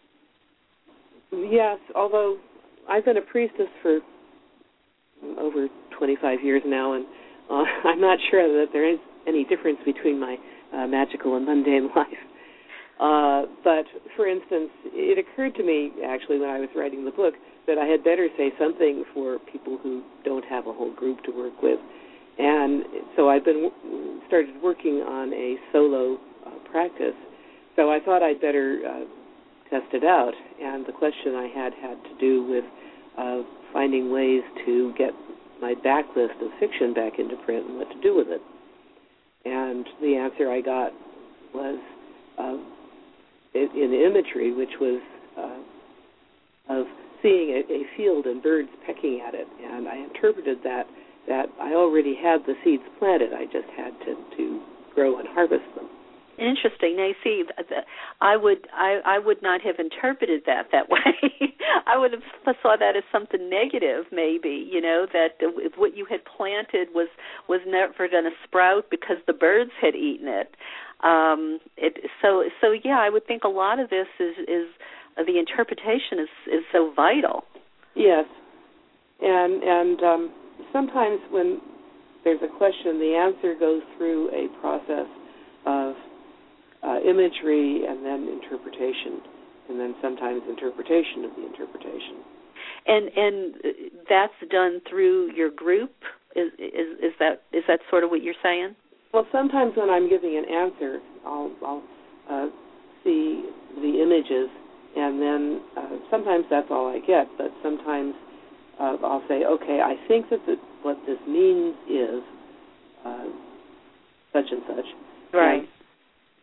Yes, although I've been a priestess for over twenty-five years now, and uh, I'm not sure that there is any difference between my uh, magical and mundane life. Uh, but, for instance, it occurred to me, actually, when I was writing the book, that I had better say something for people who don't have a whole group to work with. And so I've been started working on a solo uh, practice. So I thought I'd better uh, test it out. And the question I had had to do with uh, finding ways to get my backlist of fiction back into print and what to do with it. And the answer I got was uh, in, in imagery, which was uh, of seeing a, a field and birds pecking at it. And I interpreted that that I already had the seeds planted. I just had to, to grow and harvest them. Interesting. Now, you see, I would I, I would not have interpreted that that way. I would have saw that as something negative, maybe, you know, that what you had planted was, was never going to sprout because the birds had eaten it. Um, it so, so, yeah, I would think a lot of this is, is uh, the interpretation is, is so vital. Yes. And, and um, sometimes when there's a question, the answer goes through a process of Uh, imagery and then interpretation, and then sometimes interpretation of the interpretation. And and that's done through your group? Is is is that is that sort of what you're saying? Well, sometimes when I'm giving an answer, I'll, I'll uh, see the images, and then uh, sometimes that's all I get, but sometimes uh, I'll say, okay, I think that the, what this means is uh, such and such. Right. And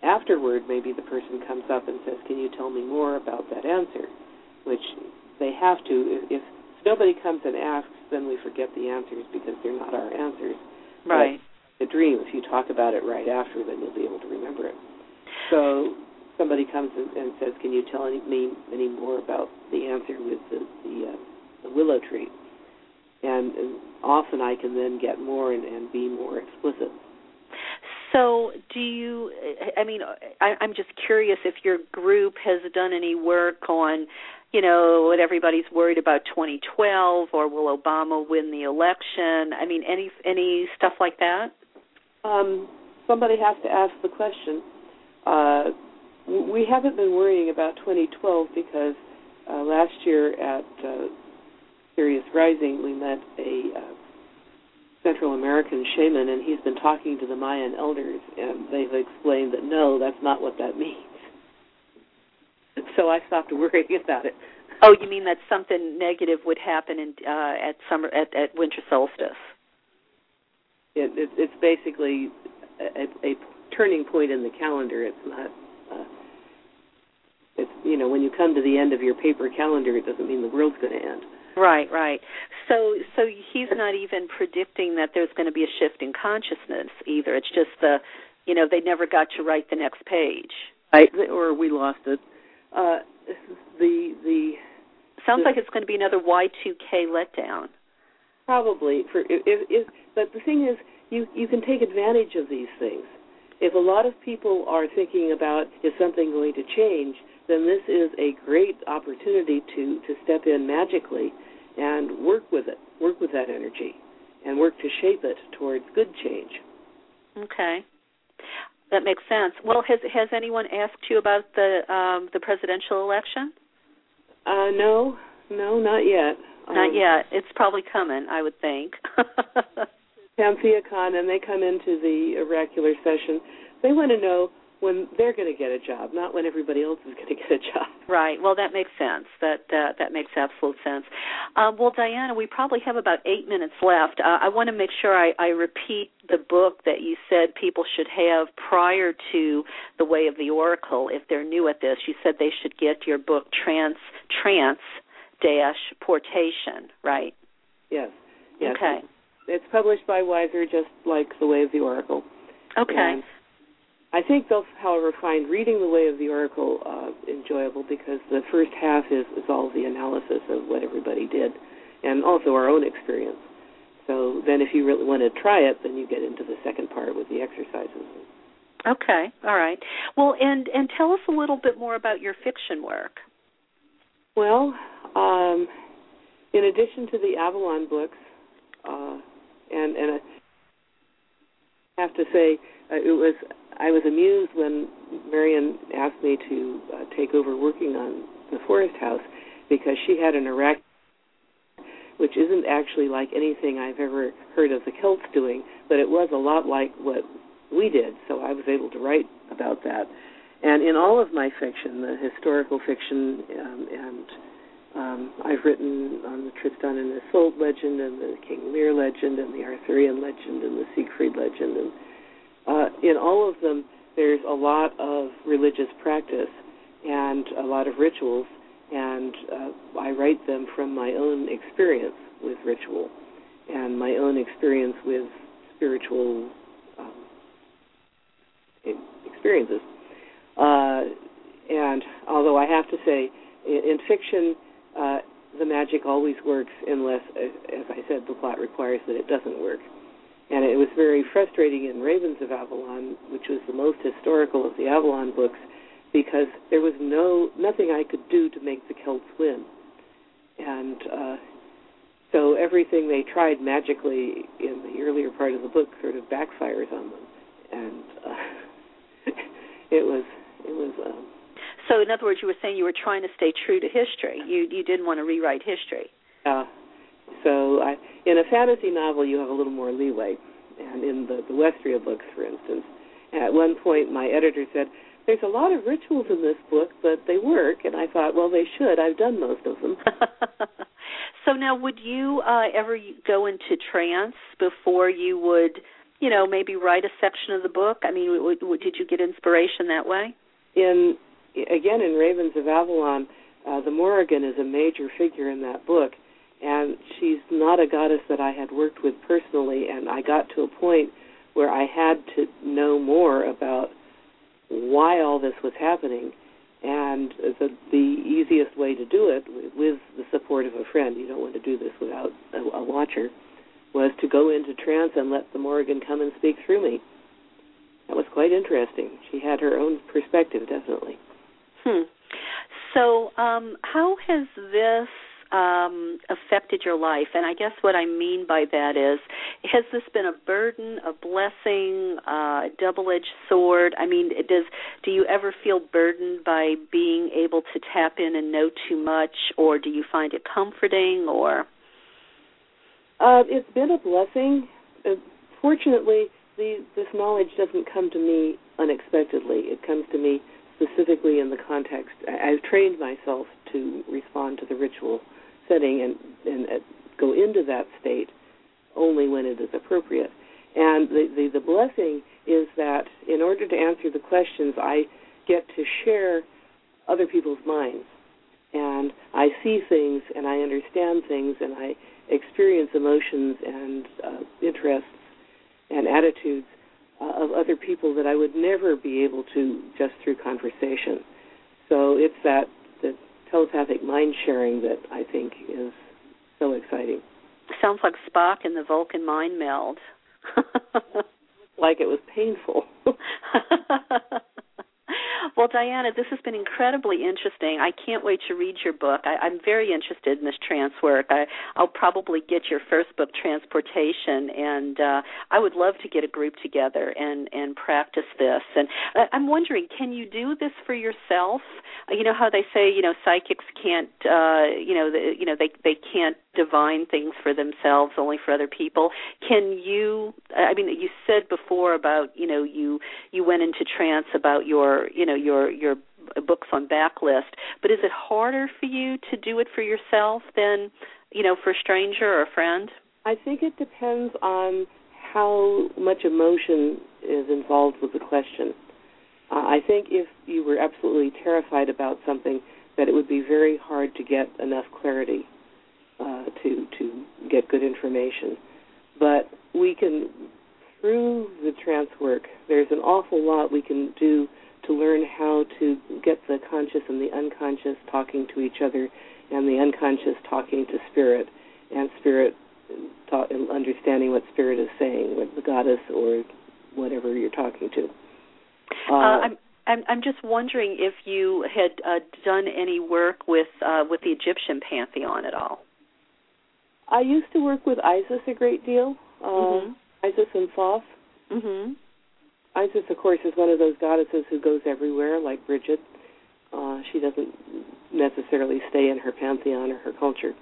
afterward, maybe the person comes up and says, can you tell me more about that answer? Which they have to. If, if nobody comes and asks, then we forget the answers because they're not our answers. Right. But the dream, if you talk about it right after, then you'll be able to remember it. So somebody comes and, and says, can you tell me any more about the answer with the, the, uh, the willow tree? And, and often I can then get more and, and be more explicit. So do you, I mean, I, I'm just curious if your group has done any work on, you know, what everybody's worried about twenty twelve, or will Obama win the election? I mean, any any stuff like that? Um, somebody has to ask the question. Uh, we haven't been worrying about twenty twelve because uh, last year at uh, Sirius Rising we met a uh, Central American shaman, and he's been talking to the Mayan elders, and they've explained that no, that's not what that means. So I stopped worrying about it. Oh, you mean that something negative would happen in, uh, at summer at, at winter solstice? It, it, it's basically a, a turning point in the calendar. It's not. Uh, it's you know when you come to the end of your paper calendar, it doesn't mean the world's going to end. Right, right. So, so he's not even predicting that there's going to be a shift in consciousness either. It's just the, you know, they never got to write the next page. Right, or we lost it. Uh, the the sounds the, like it's going to be another Y two K letdown. Probably. For if, if, but the thing is, you you can take advantage of these things. If a lot of people are thinking about is something going to change, then this is a great opportunity to, to step in magically and work with it, work with that energy, and work to shape it towards good change. Okay. That makes sense. Well, has has anyone asked you about the um, the presidential election? Uh, no, no, not yet. Not um, yet. It's probably coming, I would think. Pantheacon, and they come into the oracular session. They want to know when they're going to get a job, not when everybody else is going to get a job. Right. Well, that makes sense. That uh, that makes absolute sense. Uh, well, Diana, we probably have about eight minutes left. Uh, I want to make sure I, I repeat the book that you said people should have prior to The Way of the Oracle if they're new at this. You said they should get your book, Trance, Trance Dash Portation, right? Yes. Yes. Okay. It's published by Weiser, just like The Way of the Oracle. Okay. And I think they'll, however, find reading The Way of the Oracle uh, enjoyable because the first half is, is all the analysis of what everybody did and also our own experience. So then if you really want to try it, then you get into the second part with the exercises. Okay. All right. Well, and, and tell us a little bit more about your fiction work. Well, um, in addition to the Avalon books, uh, and, and I have to say uh, it was I was amused when Marion asked me to uh, take over working on the Forest House because she had an Iraq, which isn't actually like anything I've ever heard of the Celts doing, but it was a lot like what we did, so I was able to write about that. And in all of my fiction, the historical fiction, um, and um, I've written on the Tristan and Isolde legend, and the King Lear legend, and the Arthurian legend, and the Siegfried legend, and uh, in all of them, there's a lot of religious practice and a lot of rituals, and uh, I write them from my own experience with ritual and my own experience with spiritual um, experiences. Uh, and although I have to say, in, in fiction, uh, the magic always works unless, as I said, the plot requires that it doesn't work. And it was very frustrating in Ravens of Avalon, which was the most historical of the Avalon books, because there was no nothing I could do to make the Celts win. And uh, so everything they tried magically in the earlier part of the book sort of backfires on them. And uh, it was... It was um, so, in other words, you were saying you were trying to stay true to history. You you didn't want to rewrite history. Uh, so, I, in a fantasy novel, you have a little more leeway. And in the, the Westria books, for instance, at one point my editor said, there's a lot of rituals in this book, but they work. And I thought, well, they should. I've done most of them. So now, would you uh, ever go into trance before you would you know, maybe write a section of the book? I mean, w- w- did you get inspiration that way? In again, in Ravens of Avalon, uh, the Morrigan is a major figure in that book, and she's not a goddess that I had worked with personally, and I got to a point where I had to know more about why all this was happening, and the, the easiest way to do it, with the support of a friend, you don't want to do this without a, a watcher, was to go into trance and let the Morrigan come and speak through me. That was quite interesting. She had her own perspective, definitely. Hmm. So um, how has this um, affected your life? And I guess what I mean by that is, has this been a burden, a blessing, uh, a double-edged sword? I mean, does do you ever feel burdened by being able to tap in and know too much, or do you find it comforting, or? Uh, it's been a blessing. Uh, fortunately, the, this knowledge doesn't come to me unexpectedly. It comes to me specifically in the context. I, I've trained myself to respond to the ritual setting and, and uh, go into that state only when it is appropriate. And the, the, the blessing is that in order to answer the questions, I get to share other people's minds. And I see things and I understand things and I experience emotions and uh, interests and attitudes uh, of other people that I would never be able to just through conversation. So it's that the telepathic mind sharing that I think is so exciting. Sounds like Spock and the Vulcan mind meld. Like it was painful. Well, Diana, this has been incredibly interesting. I can't wait to read your book. I, I'm very interested in this trance work. I, I'll probably get your first book, Transportation, and uh, I would love to get a group together and, and practice this. And uh, I'm wondering, can you do this for yourself? Uh, you know how they say, you know, psychics can't, uh, you know, the, you know, they they can't divine things for themselves, only for other people. Can you? I mean, you said before about, you know, you you went into trance about your, you know, your your books on backlist. But is it harder for you to do it for yourself than, you know, for a stranger or a friend? I think it depends on how much emotion is involved with the question. Uh, I think if you were absolutely terrified about something, that it would be very hard to get enough clarity uh, to to get good information. But we can, through the trance work, there's an awful lot we can do to learn how to get the conscious and the unconscious talking to each other, and the unconscious talking to spirit, and spirit ta- understanding what spirit is saying, what the goddess or whatever you're talking to. Uh, uh, I'm, I'm I'm just wondering if you had uh, done any work with uh, with the Egyptian pantheon at all. I used to work with Isis a great deal, uh, mm-hmm. Isis and Thoth. Mm-hmm. Isis, of course, is one of those goddesses who goes everywhere, like Bridget. Uh, she doesn't necessarily stay in her pantheon or her culture.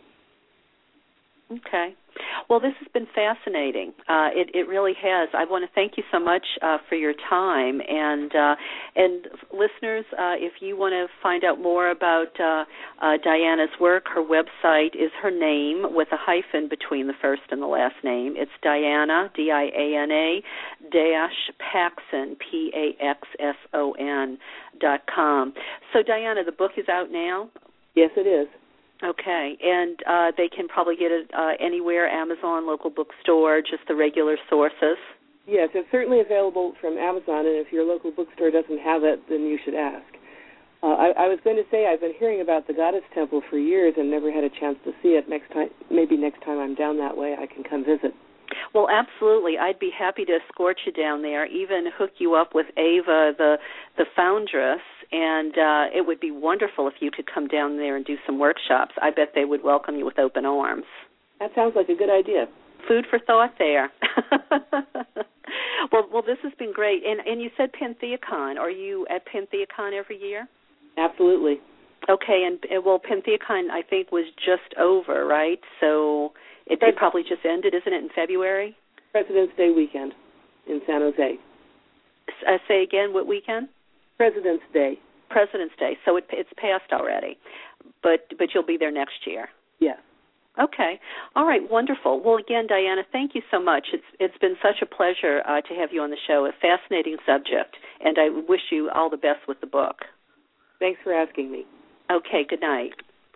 Okay. Well, this has been fascinating. Uh, it, it really has. I want to thank you so much uh, for your time. And uh, and listeners, uh, if you want to find out more about uh, uh, Diana's work, her website is her name with a hyphen between the first and the last name. It's Diana, D I A N A, dash Paxson, P A X S O N, dot com. So, Diana, the book is out now? Yes, it is. Okay, and uh, they can probably get it uh, anywhere, Amazon, local bookstore, just the regular sources? Yes, it's certainly available from Amazon, and if your local bookstore doesn't have it, then you should ask. Uh, I, I was going to say I've been hearing about the Goddess Temple for years and never had a chance to see it. Next time, maybe next time I'm down that way, I can come visit. Well, absolutely. I'd be happy to escort you down there, even hook you up with Ava, the the foundress, and uh, it would be wonderful if you could come down there and do some workshops. I bet they would welcome you with open arms. That sounds like a good idea. Food for thought there. well, well, this has been great. And and you said PantheaCon. Are you at PantheaCon every year? Absolutely. Okay, and well, PantheaCon I think was just over, right? So it, it probably just ended, isn't it, in February? President's Day weekend in San Jose. Uh, say again, what weekend? President's Day. President's Day. So it, it's passed already, but but you'll be there next year. Yes. Okay. All right. Wonderful. Well, again, Diana, thank you so much. It's it's been such a pleasure uh, to have you on the show. A fascinating subject, and I wish you all the best with the book. Thanks for asking me. Okay. Good night.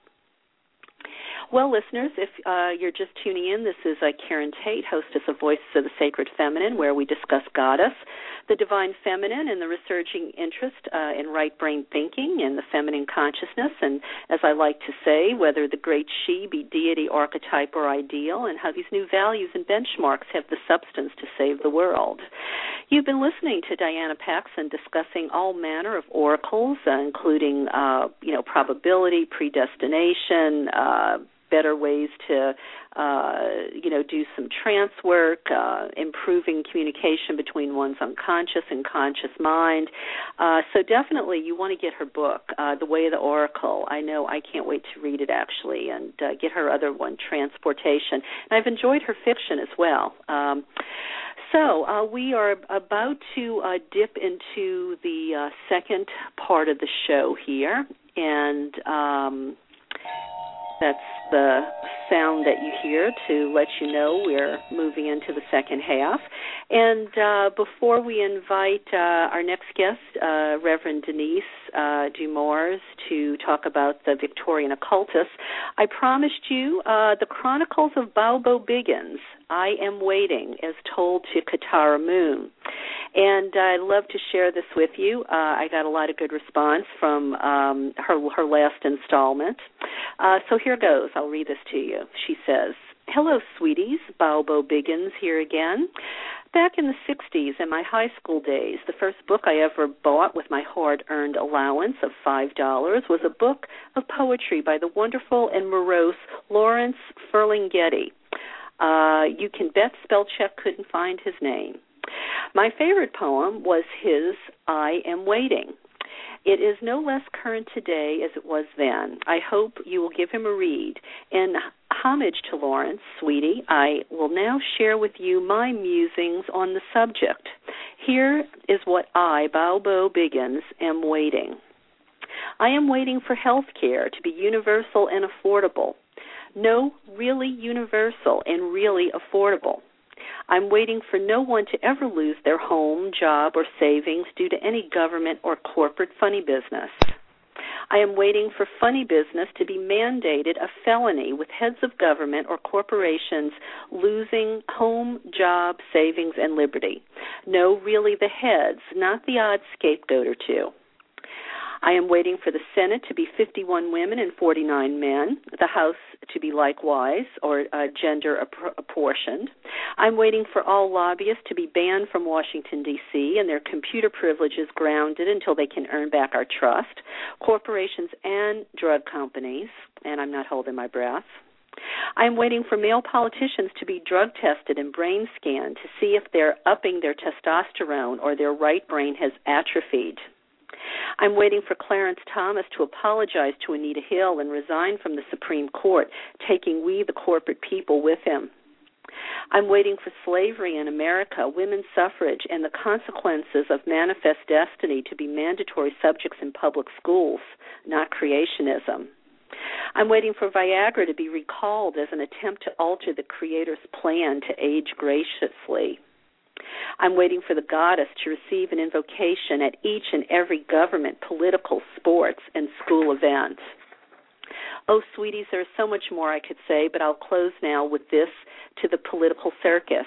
Well, listeners, if uh, you're just tuning in, this is uh, Karen Tate, hostess of Voices of the Sacred Feminine, where we discuss Goddess, the Divine Feminine, and the resurging interest uh, in right brain thinking and the feminine consciousness, and as I like to say, whether the great she be deity, archetype, or ideal, and how these new values and benchmarks have the substance to save the world. You've been listening to Diana Paxson discussing all manner of oracles, uh, including, uh, you know, probability, predestination, uh, better ways to, uh, you know, do some trance work, uh, improving communication between one's unconscious and conscious mind. Uh, so definitely you want to get her book, uh, The Way of the Oracle. I know I can't wait to read it, actually, and uh, get her other one, Transportation. And I've enjoyed her fiction as well. Um, so uh, we are about to uh, dip into the uh, second part of the show here, and um, that's the sound that you hear to let you know we're moving into the second half. And uh, before we invite uh, our next guest, uh, Reverend Denise uh, Dumars, to talk about the Victorian occultists, I promised you uh, the Chronicles of Balbo Biggins, I Am Waiting, as told to Katara Moon. And I'd love to share this with you. Uh, I got a lot of good response from um, her, her last installment. Uh, so here goes. I'll read this to you. She says, "Hello, sweeties. Balbo Biggins here again. Back in the sixties, in my high school days, the first book I ever bought with my hard-earned allowance of five dollars was a book of poetry by the wonderful and morose Lawrence Ferlinghetti. Uh, you can bet Spellcheck couldn't find his name. My favorite poem was his I Am Waiting. It is no less current today as it was then. I hope you will give him a read. In homage to Lawrence, sweetie, I will now share with you my musings on the subject. Here is what I, Balbo Biggins, am waiting. I am waiting for health care to be universal and affordable. No, really universal and really affordable. I'm waiting for no one to ever lose their home, job, or savings due to any government or corporate funny business. I am waiting for funny business to be mandated a felony with heads of government or corporations losing home, job, savings, and liberty. No, really the heads, not the odd scapegoat or two. I am waiting for the Senate to be fifty-one women and forty-nine men, the House to be likewise, or uh, gender ap- apportioned. I'm waiting for all lobbyists to be banned from Washington, D C, and their computer privileges grounded until they can earn back our trust, corporations and drug companies, and I'm not holding my breath. I'm waiting for male politicians to be drug tested and brain scanned to see if they're upping their testosterone or their right brain has atrophied. I'm waiting for Clarence Thomas to apologize to Anita Hill and resign from the Supreme Court, taking we the corporate people with him. I'm waiting for slavery in America, women's suffrage, and the consequences of manifest destiny to be mandatory subjects in public schools, not creationism. I'm waiting for Viagra to be recalled as an attempt to alter the Creator's plan to age graciously. I'm waiting for the goddess to receive an invocation at each and every government, political, sports, and school event. Oh, sweeties, there's so much more I could say, but I'll close now with this to the political circus.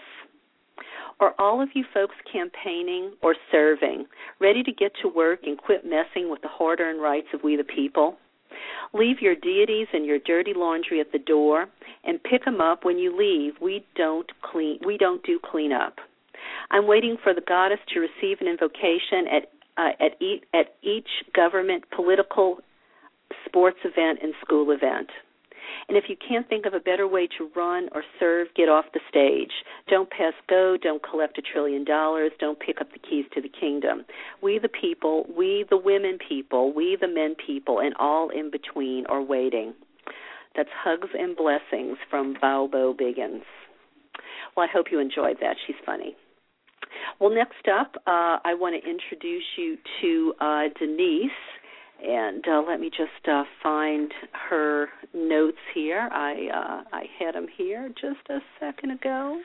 Are all of you folks campaigning or serving, ready to get to work and quit messing with the hard-earned rights of we the people? Leave your deities and your dirty laundry at the door and pick them up when you leave. We don't clean. We don't do cleanup. I'm waiting for the goddess to receive an invocation at uh, at, e- at each government, political, sports event, and school event. And if you can't think of a better way to run or serve, get off the stage. Don't pass go. Don't collect a trillion dollars. Don't pick up the keys to the kingdom. We the people, we the women people, we the men people, and all in between are waiting. That's hugs and blessings from Balbo Biggins. Well, I hope you enjoyed that. She's funny. Well, next up, uh, I want to introduce you to uh, Denise. and uh, let me just uh, find her notes here. I uh, I had them here just a second ago.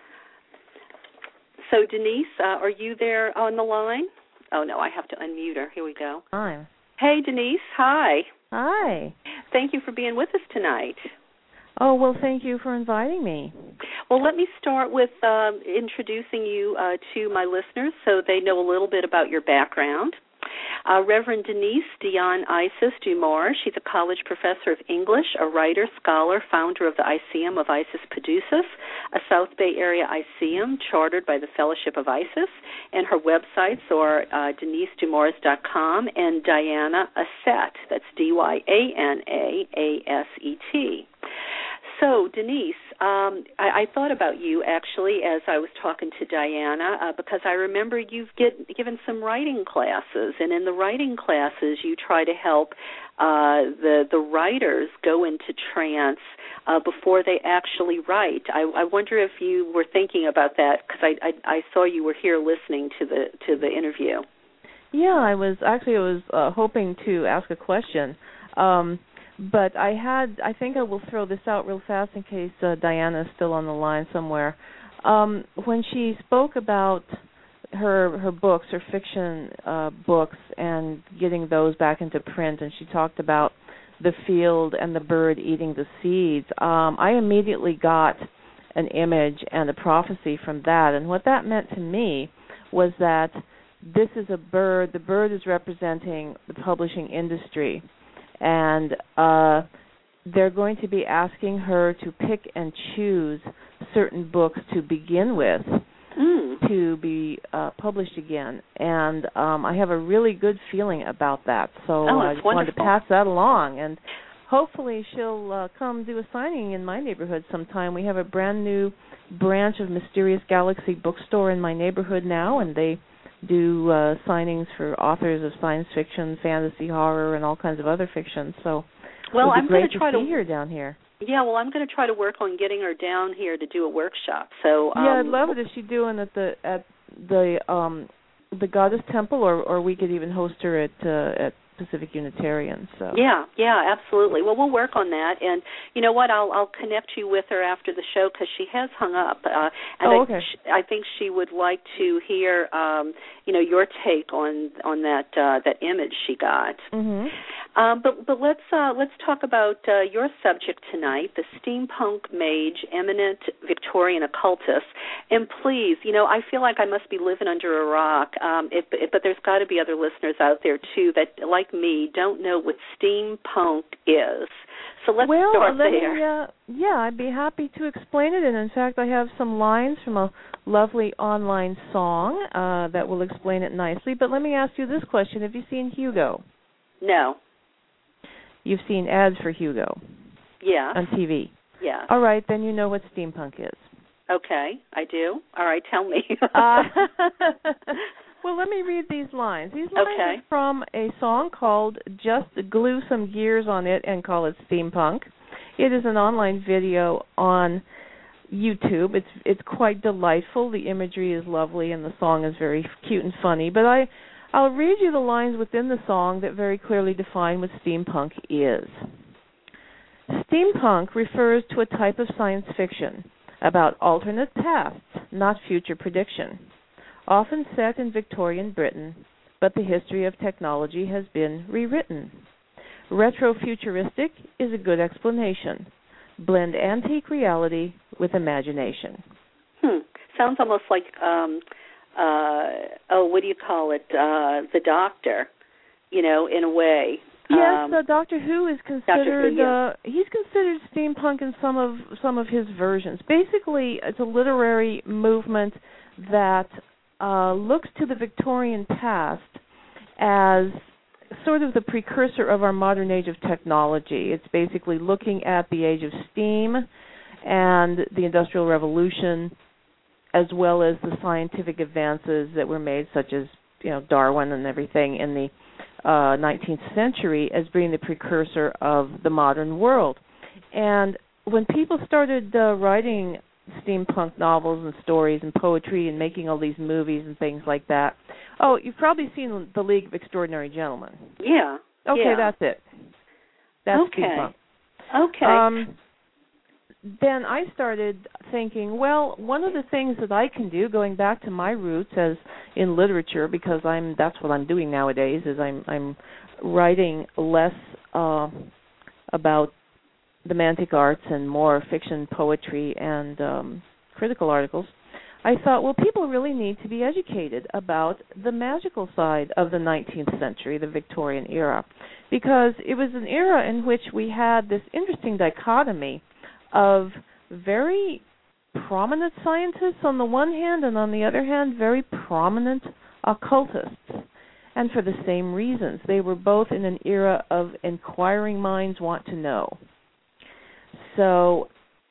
So, Denise, uh, are you there on the line? Oh, no, I have to unmute her. Here we go. Hi. Hey, Denise. Hi. Hi. Thank you for being with us tonight. Oh, well, thank you for inviting me. Well, let me start with um, introducing you uh, to my listeners so they know a little bit about your background. Uh, Reverend Denise Dion Isis Dumars, she's a college professor of English, a writer, scholar, founder of the Iseum of Isis Paducas, a South Bay Area Iseum chartered by the Fellowship of Isis, and her websites are uh, denise dumars dot com and Diana Asset, that's D Y A N A A S E T. So, Denise, um, I, I thought about you, actually, as I was talking to Diana, uh, because I remember you've get, given some writing classes, and in the writing classes you try to help uh, the, the writers go into trance uh, before they actually write. I, I wonder if you were thinking about that, because I, I, I saw you were here listening to the to the interview. Yeah, I was actually I was uh, hoping to ask a question. Um But I had, I think I will throw this out real fast in case uh, Diana is still on the line somewhere. Um, when she spoke about her her books, her fiction uh, books, and getting those back into print, and she talked about the field and the bird eating the seeds, um, I immediately got an image and a prophecy from that. And what that meant to me was that this is a bird, the bird is representing the publishing industry. And uh, they're going to be asking her to pick and choose certain books to begin with mm. to be uh, published again. And um, I have a really good feeling about that. So oh, I just wonderful. wanted to pass that along. And hopefully she'll uh, come do a signing in my neighborhood sometime. We have a brand new branch of Mysterious Galaxy bookstore in my neighborhood now, and they do uh, signings for authors of science fiction, fantasy, horror, and all kinds of other fiction. So well, it would be I'm great to try to see to her down here. Yeah, well, I'm going to try to work on getting her down here to do a workshop. So um, yeah, I'd love it if she'd do it at the at the um, the Goddess Temple, or or we could even host her at uh, at Pacific Unitarian. So yeah, yeah, absolutely. Well, we'll work on that, and you know what? I'll I'll connect you with her after the show because she has hung up, uh, and oh, I, okay. she, I think she would like to hear, um, you know, your take on on that uh, that image she got. Mm-hmm. Um, but but let's uh, let's talk about uh, your subject tonight, the steampunk mage, eminent Victorian occultist. And please, you know, I feel like I must be living under a rock. Um, it, it, but there's got to be other listeners out there too that, like me, don't know what steampunk is. So let's well, start let there. Me, uh, yeah, I'd be happy to explain it. And in fact, I have some lines from a lovely online song uh, that will explain it nicely. But let me ask you this question: have you seen Hugo? No. You've seen ads for Hugo? Yeah. On T V? Yeah. All right, then you know what steampunk is. Okay, I do. All right, tell me. uh, well, let me read these lines. These lines okay. are from a song called Just Glue Some Gears on It and Call It Steampunk. It is an online video on YouTube. It's it's quite delightful. The imagery is lovely and the song is very cute and funny. But I... I'll read you the lines within the song that very clearly define what steampunk is. Steampunk refers to a type of science fiction about alternate paths, not future prediction, often set in Victorian Britain, but the history of technology has been rewritten. Retrofuturistic is a good explanation. Blend antique reality with imagination. Hmm. Sounds almost like... Um Uh, oh, what do you call it? Uh, the Doctor, you know, in a way. Yes, um, uh, Doctor Who is considered. Who, yeah. uh, he's considered steampunk in some of some of his versions. Basically, it's a literary movement that uh, looks to the Victorian past as sort of the precursor of our modern age of technology. It's basically looking at the age of steam and the Industrial Revolution, as well as the scientific advances that were made, such as, you know, Darwin and everything in the uh, nineteenth century, as being the precursor of the modern world. And when people started uh, writing steampunk novels and stories and poetry and making all these movies and things like that, oh, you've probably seen The League of Extraordinary Gentlemen. Yeah, Okay, yeah. that's it. That's okay. steampunk. Okay. Um, then I started thinking, well, one of the things that I can do, going back to my roots as in literature, because I'm that's what I'm doing nowadays, is I'm I'm writing less uh, about the romantic arts and more fiction, poetry, and um, critical articles. I thought, well, people really need to be educated about the magical side of the nineteenth century, the Victorian era, because it was an era in which we had this interesting dichotomy of very prominent scientists on the one hand, and on the other hand, very prominent occultists. And for the same reasons. They were both in an era of inquiring minds want to know. So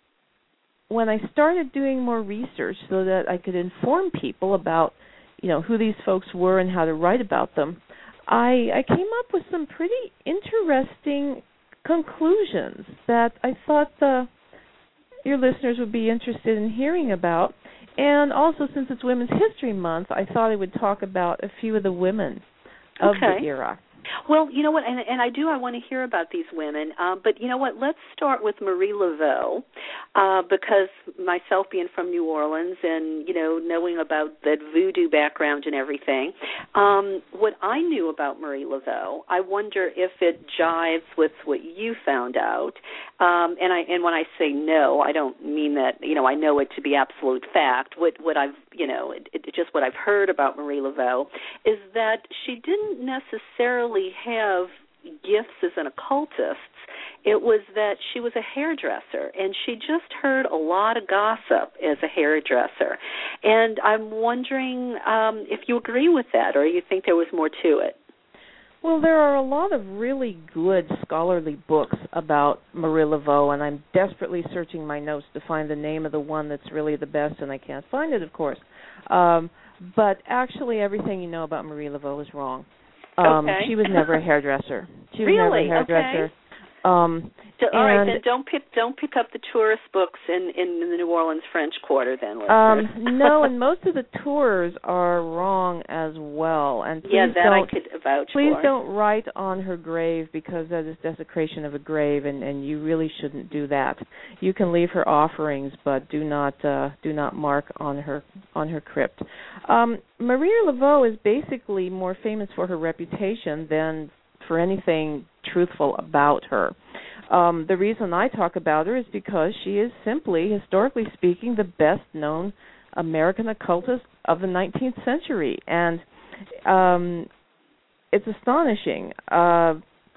when I started doing more research so that I could inform people about, you know, who these folks were and how to write about them, I, I came up with some pretty interesting conclusions that I thought the your listeners would be interested in hearing about. And also, since it's Women's History Month, I thought I would talk about a few of the women of okay. the era. Well, you know what, and, and I do, I want to hear about these women, um, but you know what, let's start with Marie Laveau, uh, because myself being from New Orleans and, you know, knowing about that voodoo background and everything, um, what I knew about Marie Laveau, I wonder if it jives with what you found out, um, and I and when I say no, I don't mean that, you know, I know it to be absolute fact. What, what I've, you know, it, it, just what I've heard about Marie Laveau is that she didn't necessarily have gifts as an occultist. It was that she was a hairdresser, and she just heard a lot of gossip as a hairdresser. And I'm wondering um, if you agree with that, or you think there was more to it. Well, there are a lot of really good scholarly books about Marie Laveau, and I'm desperately searching my notes to find the name of the one that's really the best, and I can't find it, of course. Um, but actually, everything you know about Marie Laveau is wrong. Um, okay. She was never a hairdresser. She was really? never a hairdresser. Okay. Um, so, all right, and, then don't pick don't pick up the tourist books in, in the New Orleans French Quarter, then. Um, no, and most of the tours are wrong as well. And please yeah, that don't, I could vouch please for. don't write on her grave, because that is desecration of a grave, and, and you really shouldn't do that. You can leave her offerings, but do not uh, do not mark on her on her crypt. Um, Marie Laveau is basically more famous for her reputation than for anything truthful about her. Um, the reason I talk about her is because she is simply, historically speaking, the best-known American occultist of the nineteenth century, and um, it's astonishing. Uh,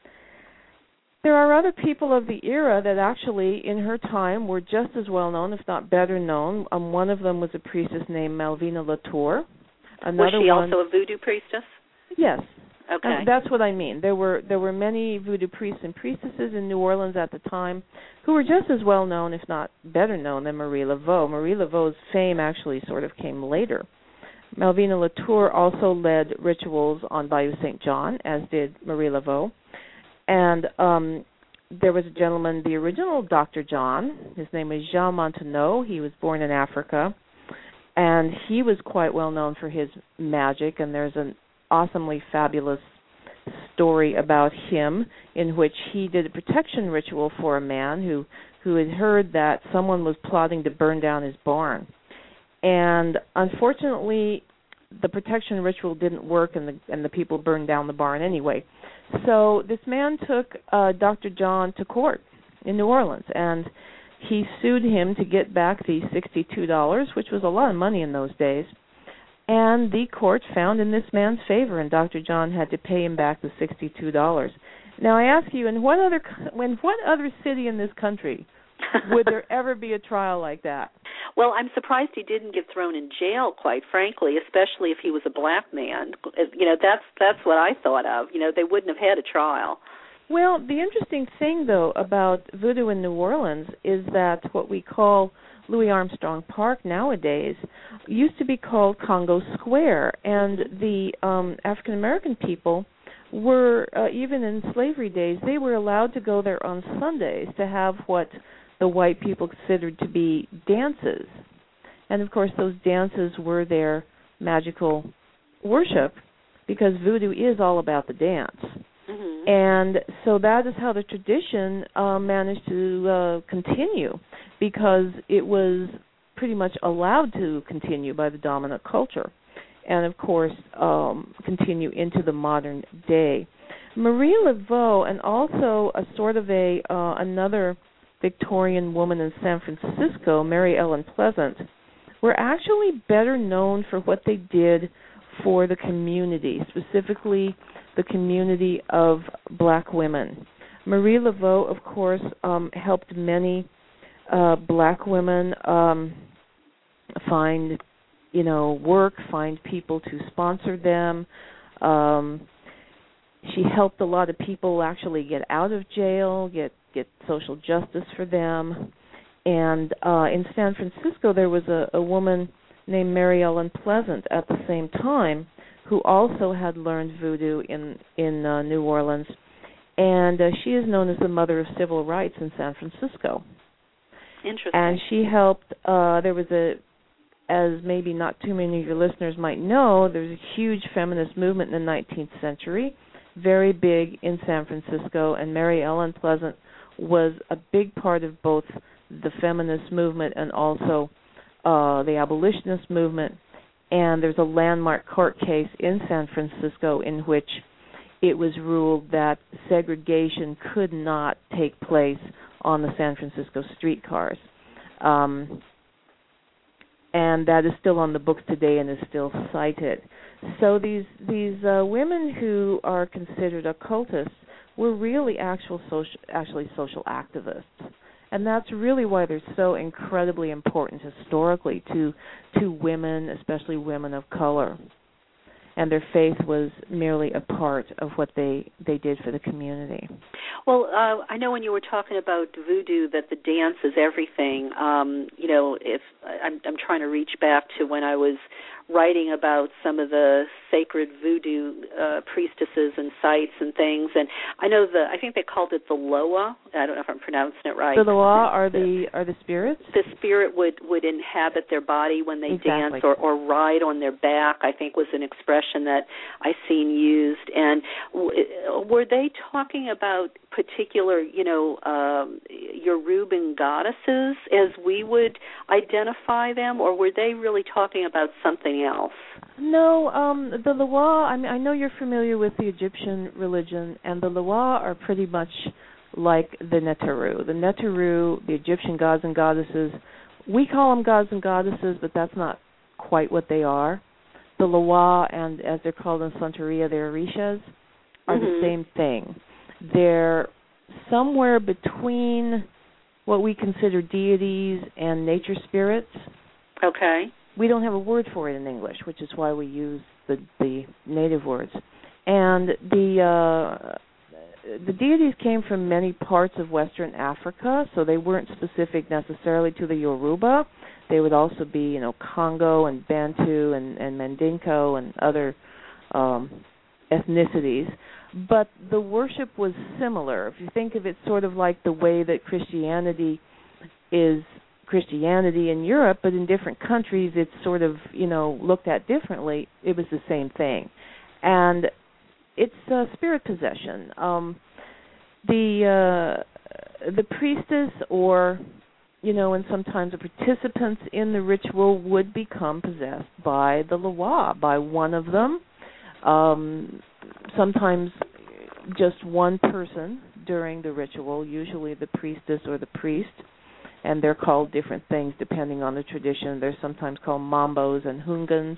there are other people of the era that actually, in her time, were just as well-known, if not better known. Um, one of them was a priestess named Malvina Latour. Another was she one, also a voodoo priestess? Yes. Okay. And that's what I mean. There were there were many voodoo priests and priestesses in New Orleans at the time who were just as well known, if not better known, than Marie Laveau. Marie Laveau's fame actually sort of came later. Malvina Latour also led rituals on Bayou Saint John, as did Marie Laveau. And um, there was a gentleman, the original Doctor John. His name was Jean Montagnot. He was born in Africa, and he was quite well known for his magic. And there's an awesomely fabulous story about him in which he did a protection ritual for a man who, who had heard that someone was plotting to burn down his barn. And unfortunately, the protection ritual didn't work, and the and the people burned down the barn anyway. So this man took uh, Doctor John to court in New Orleans, and he sued him to get back the sixty-two dollars, which was a lot of money in those days. And the court found in this man's favor, and Doctor John had to pay him back the sixty-two dollars. Now I ask you, in what other in what other city in this country would there ever be a trial like that? Well, I'm surprised he didn't get thrown in jail, quite frankly, especially if he was a black man. You know, that's that's what I thought of. You know, they wouldn't have had a trial. Well, the interesting thing, though, about voodoo in New Orleans is that what we call Louis Armstrong Park nowadays used to be called Congo Square, and the um, African-American people were, uh, even in slavery days, they were allowed to go there on Sundays to have what the white people considered to be dances. And, of course, those dances were their magical worship, because voodoo is all about the dance. Mm-hmm. And so that is how the tradition uh, managed to uh, continue, because it was pretty much allowed to continue by the dominant culture, and of course um, continue into the modern day. Marie Laveau, and also a sort of a uh, another Victorian woman in San Francisco, Mary Ellen Pleasant, were actually better known for what they did for the community, specifically the community of black women. Marie Laveau, of course, um, helped many uh, black women um, find, you know, work, find people to sponsor them. Um, she helped a lot of people actually get out of jail, get get social justice for them. And uh, in San Francisco, there was a, a woman named Mary Ellen Pleasant at the same time, who also had learned voodoo in in uh, New Orleans, and uh, she is known as the mother of civil rights in San Francisco. Interesting. And she helped. Uh, there was a, as maybe not too many of your listeners might know, there was a huge feminist movement in the nineteenth century, very big in San Francisco, and Mary Ellen Pleasant was a big part of both the feminist movement and also uh, the abolitionist movement. And there's a landmark court case in San Francisco in which it was ruled that segregation could not take place on the San Francisco streetcars. Um, and that is still on the books today and is still cited. So these these uh, women who are considered occultists were really actual social, actually social activists. And that's really why they're so incredibly important historically to to women, especially women of color. And their faith was merely a part of what they, they did for the community. Well, uh, I know when you were talking about voodoo that the dance is everything. Um, you know, if I'm, I'm trying to reach back to when I was writing about some of the sacred voodoo uh, priestesses and sites and things, and I know the I think they called it the Loa. I don't know if I'm pronouncing it right. The Loa are the are the spirits. The spirit would, would inhabit their body when they exactly. dance, or, or ride on their back, I think was an expression that I seen used. And w- were they talking about particular, you know, um, Yoruban goddesses as we would identify them, or were they really talking about something else? No, um, the Loa, I mean, I know you're familiar with the Egyptian religion, and the Loa are pretty much like the Neteru. The Neteru, the Egyptian gods and goddesses, we call them gods and goddesses, but that's not quite what they are. The Loa, and as they're called in Santeria, the Orishas, are mm-hmm. the same thing. They're somewhere between what we consider deities and nature spirits. Okay. We don't have a word for it in English, which is why we use the, the native words. And the uh, the deities came from many parts of Western Africa, so they weren't specific necessarily to the Yoruba. They would also be, you know, Congo and Bantu and, and Mandinko and other um, ethnicities. But the worship was similar. If you think of it sort of like the way that Christianity is Christianity in Europe, but in different countries it's sort of, you know, looked at differently, it was the same thing. And it's uh, spirit possession. Um, the uh, the priestess or, you know, and sometimes the participants in the ritual would become possessed by the Loa, by one of them. Um, sometimes just one person during the ritual, usually the priestess or the priest, and they're called different things depending on the tradition. They're sometimes called mambos and hungans,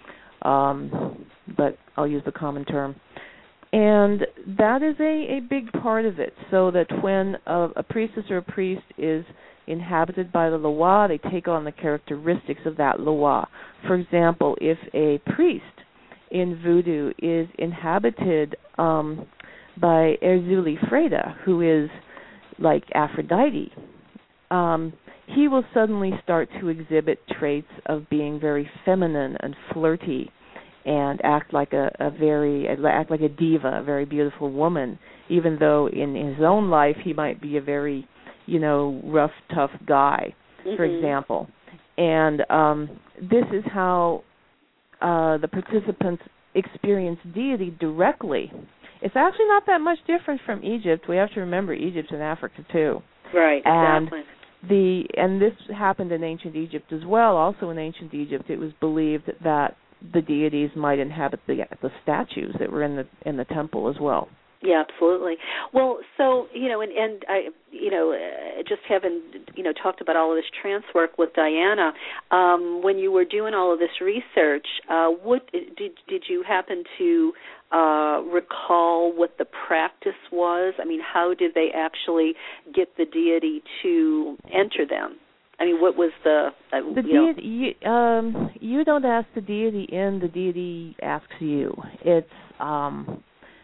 um, but I'll use the common term. And that is a, a big part of it, so that when a, a priestess or a priest is inhabited by the Loa, they take on the characteristics of that Loa. For example, if a priest in voodoo is inhabited um, by Erzulie Freda, who is like Aphrodite, um, he will suddenly start to exhibit traits of being very feminine and flirty, and act like a, a very act like a diva, a very beautiful woman, even though in his own life he might be a very, you know, rough, tough guy, mm-hmm. for example. And um, this is how uh, the participants experience deity directly. it's actually not that much different from Egypt. We have to remember Egypt's in Africa too. Right, and exactly. The and this happened in ancient Egypt as well. Also in ancient Egypt, it was believed that the deities might inhabit the the statues that were in the in the temple as well. Yeah, absolutely. Well, so, you know, and, and I, you know, uh, just having, you know, talked about all of this trance work with Diana, um, when you were doing all of this research, uh, what did did you happen to uh, recall what the practice was? I mean, how did they actually get the deity to enter them? I mean, what was the... Uh, the you deity, you, um, you don't ask the deity in, the deity asks you. It's... Um,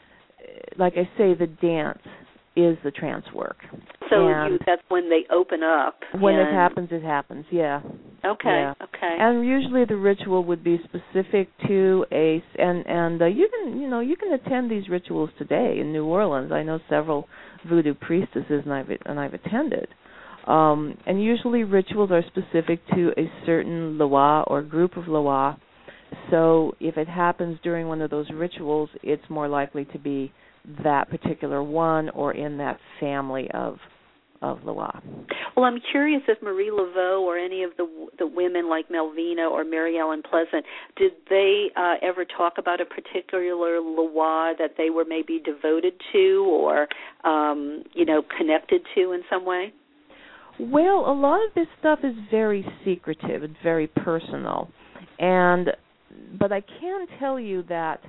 like I say, the dance is the trance work. So and you, that's when they open up. When and... it happens, it happens, yeah. Okay, yeah. okay. And usually the ritual would be specific to a, and, and uh, you can, you know, you can attend these rituals today in New Orleans. I know several voodoo priestesses, and I've, and I've attended. Um, and usually rituals are specific to a certain Loa or group of Loa. So if it happens during one of those rituals, it's more likely to be that particular one or in that family of of Loa. Well, I'm curious if Marie Laveau or any of the the women like Melvina or Mary Ellen Pleasant, did they uh, ever talk about a particular Loa that they were maybe devoted to or, um, you know, connected to in some way? Well, a lot of this stuff is very secretive and very personal. And but I can tell you that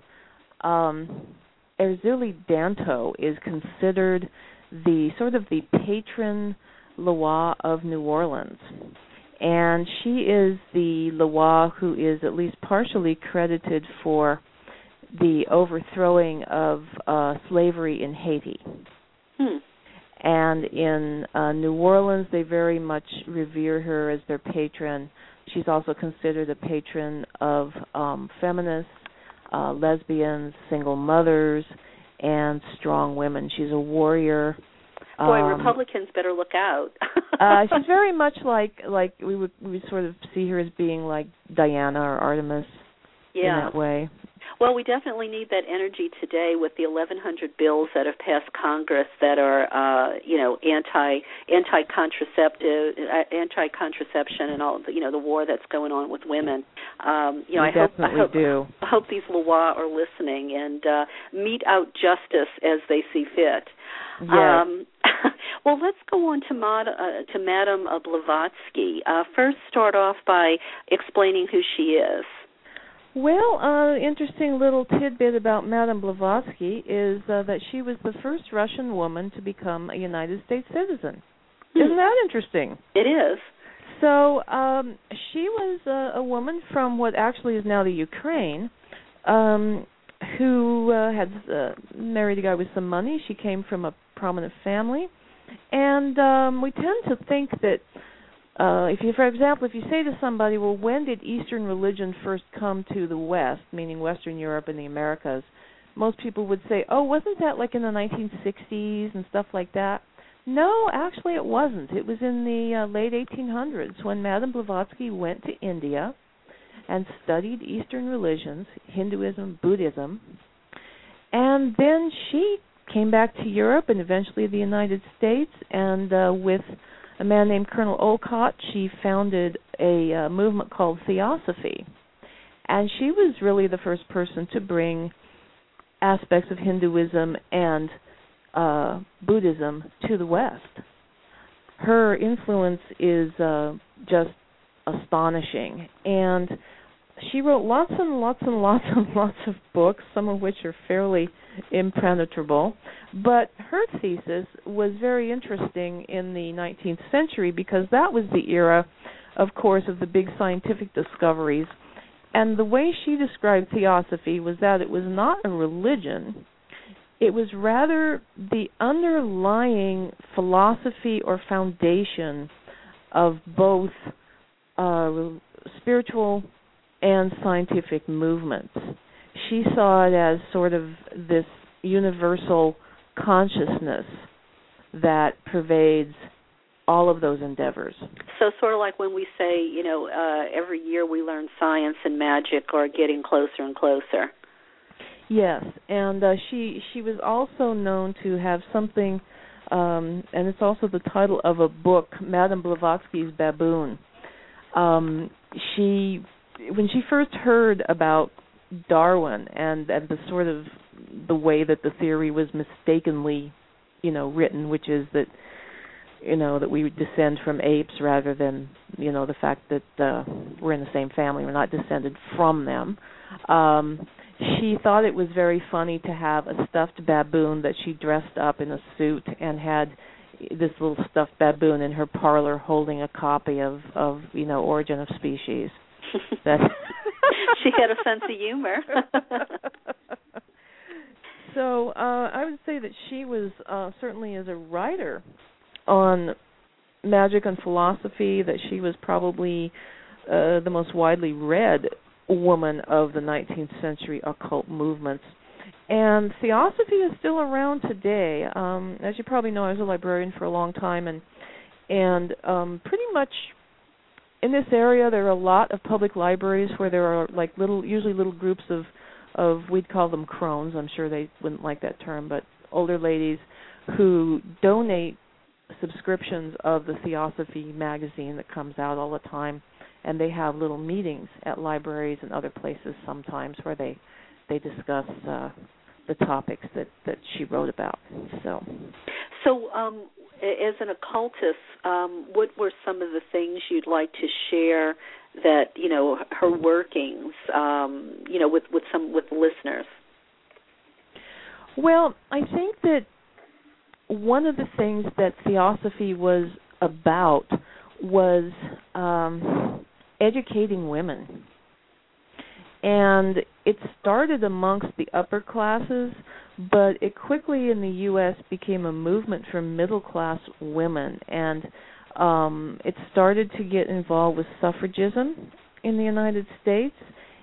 um, Erzulie Danto is considered the sort of the patron Loa of New Orleans. And she is the Loa who is at least partially credited for the overthrowing of uh, slavery in Haiti. Hmm. And in uh, New Orleans, they very much revere her as their patron. She's also considered a patron of um, feminists, uh, lesbians, single mothers, and strong women. She's a warrior. Boy, um, Republicans better look out. uh, she's very much like like we would we would sort of see her as being like Diana or Artemis yeah. in that way. Well, we definitely need that energy today with the eleven hundred bills that have passed Congress that are, uh, you know, anti anti contraceptive, uh, anti contraception, and all the, you know, the war that's going on with women. Um, you know, we I hope definitely I hope, do. I hope these Loa are listening and uh, mete out justice as they see fit. Yes. Um, well, let's go on to, Mod, uh, to Madame Blavatsky. Uh, first, start off by explaining who she is. Well, uh, interesting little tidbit about Madame Blavatsky is uh, that she was the first Russian woman to become a United States citizen. Hmm. Isn't that interesting? It is. So um, she was uh, a woman from what actually is now the Ukraine, um, who uh, had uh, married a guy with some money. She came from a prominent family, and um, we tend to think that Uh, if you, for example, if you say to somebody, well, when did Eastern religion first come to the West, meaning Western Europe and the Americas, most people would say, oh, wasn't that like in the nineteen sixties and stuff like that? No, actually it wasn't. It was in the uh, late eighteen hundreds when Madame Blavatsky went to India and studied Eastern religions, Hinduism, Buddhism, and then she came back to Europe and eventually the United States, and uh, with a man named Colonel Olcott, she founded a uh, movement called Theosophy. And she was really the first person to bring aspects of Hinduism and uh, Buddhism to the West. Her influence is uh, just astonishing. And she wrote lots and lots and lots and lots of books, some of which are fairly impenetrable. But her thesis was very interesting in the nineteenth century because that was the era, of course, of the big scientific discoveries. And the way she described Theosophy was that it was not a religion. It was rather the underlying philosophy or foundation of both uh, spiritual and scientific movements. She saw it as sort of this universal consciousness that pervades all of those endeavors. So sort of like when we say, you know, uh, every year we learn science and magic are getting closer and closer. Yes, and uh, she she was also known to have something, um, and it's also the title of a book, Madame Blavatsky's Baboon. Um, she, when she first heard about Darwin and, and the sort of the way that the theory was mistakenly, you know, written, which is that, you know, that we descend from apes rather than, you know, the fact that uh, we're in the same family, we're not descended from them. Um, she thought it was very funny to have a stuffed baboon that she dressed up in a suit and had this little stuffed baboon in her parlor holding a copy of, of you know, Origin of Species. That she had a sense of humor. So uh, I would say that she was uh, certainly as a writer on magic and philosophy, that she was probably uh, the most widely read woman of the nineteenth century occult movements. And theosophy is still around today. Um, as you probably know, I was a librarian for a long time, and and um, pretty much in this area there are a lot of public libraries where there are like little, usually little groups of, of we'd call them crones. I'm sure they wouldn't like that term, but older ladies who donate subscriptions of the Theosophy magazine that comes out all the time, and they have little meetings at libraries and other places sometimes where they they discuss uh, the topics that, that she wrote about. So, so um, as an occultist, um, what were some of the things you'd like to share that, you know, her workings, um, you know, with, with some with listeners? Well, I think that one of the things that Theosophy was about was um, educating women. And it started amongst the upper classes, but it quickly in the U S became a movement for middle-class women. And um, it started to get involved with suffragism in the United States.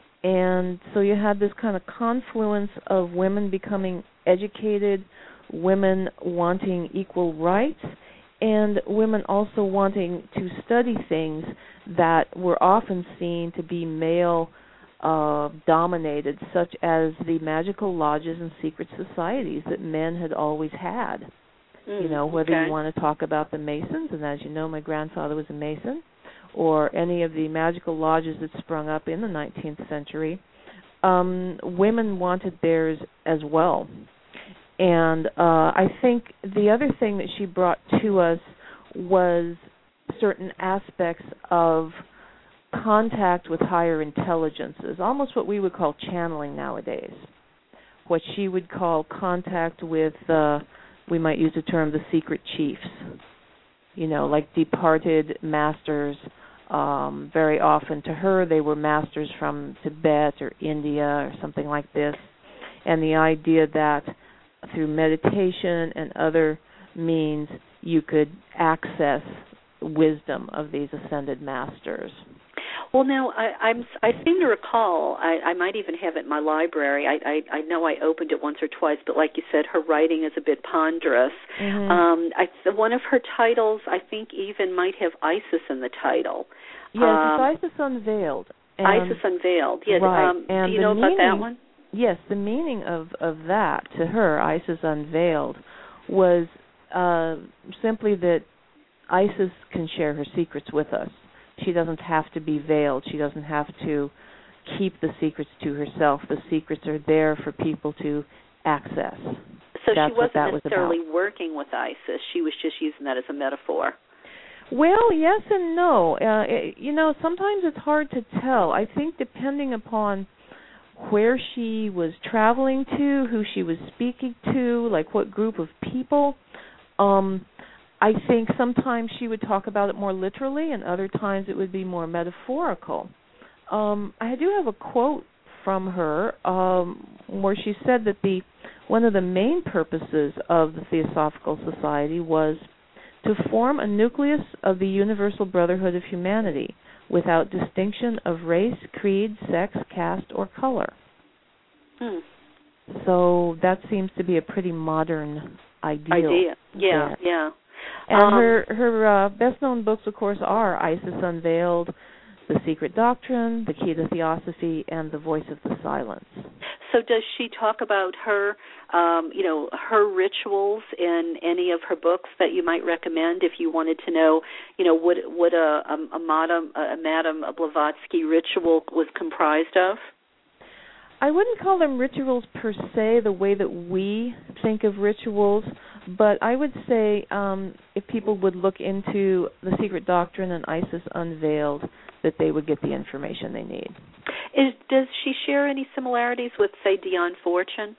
And so you had this kind of confluence of women becoming educated, women wanting equal rights, and women also wanting to study things that were often seen to be male uh, dominated, such as the magical lodges and secret societies that men had always had. Mm, you know, whether okay. you want to talk about the Masons, and as you know, my grandfather was a Mason, or any of the magical lodges that sprung up in the nineteenth century, um, women wanted theirs as well. And uh, I think the other thing that she brought to us was certain aspects of contact with higher intelligences, almost what we would call channeling nowadays, what she would call contact with, uh, we might use the term, the secret chiefs, you know, like departed masters. Um, very often to her they were masters from Tibet or India or something like this, and the idea that through meditation and other means you could access wisdom of these ascended masters. Well, now, I, I'm, I seem to recall, I, I might even have it in my library, I, I, I know I opened it once or twice, but like you said, her writing is a bit ponderous. Mm-hmm. Um, I, one of her titles, I think, even might have Isis in the title. Yes, um, it's Isis Unveiled. And, Isis Unveiled, yes. Right. Um, and do you know about meaning, that one? Yes, the meaning of, of that, to her, Isis Unveiled, was uh, simply that Isis can share her secrets with us. She doesn't have to be veiled. She doesn't have to keep the secrets to herself. The secrets are there for people to access. So That's she wasn't what that necessarily was about. working with Isis. She was just using that as a metaphor. Well, yes and no. Uh, it, you know, sometimes it's hard to tell. I think depending upon where she was traveling to, who she was speaking to, like what group of people, um, I think sometimes she would talk about it more literally, and other times it would be more metaphorical. Um, I do have a quote from her um, where she said that the one of the main purposes of the Theosophical Society was to form a nucleus of the universal brotherhood of humanity without distinction of race, creed, sex, caste, or color. Hmm. So that seems to be a pretty modern ideal. Idea, yeah, there. yeah. And um, her her uh, best-known books, of course, are Isis Unveiled, The Secret Doctrine, The Key to Theosophy, and The Voice of the Silence. So does she talk about her, um, you know, her rituals in any of her books that you might recommend if you wanted to know, you know, what what a, a, a Madame a Madame Blavatsky ritual was comprised of? I wouldn't call them rituals per se, the way that we think of rituals, but I would say um, if people would look into The Secret Doctrine and Isis Unveiled, that they would get the information they need. Is, does she share any similarities with, say, Dion Fortune?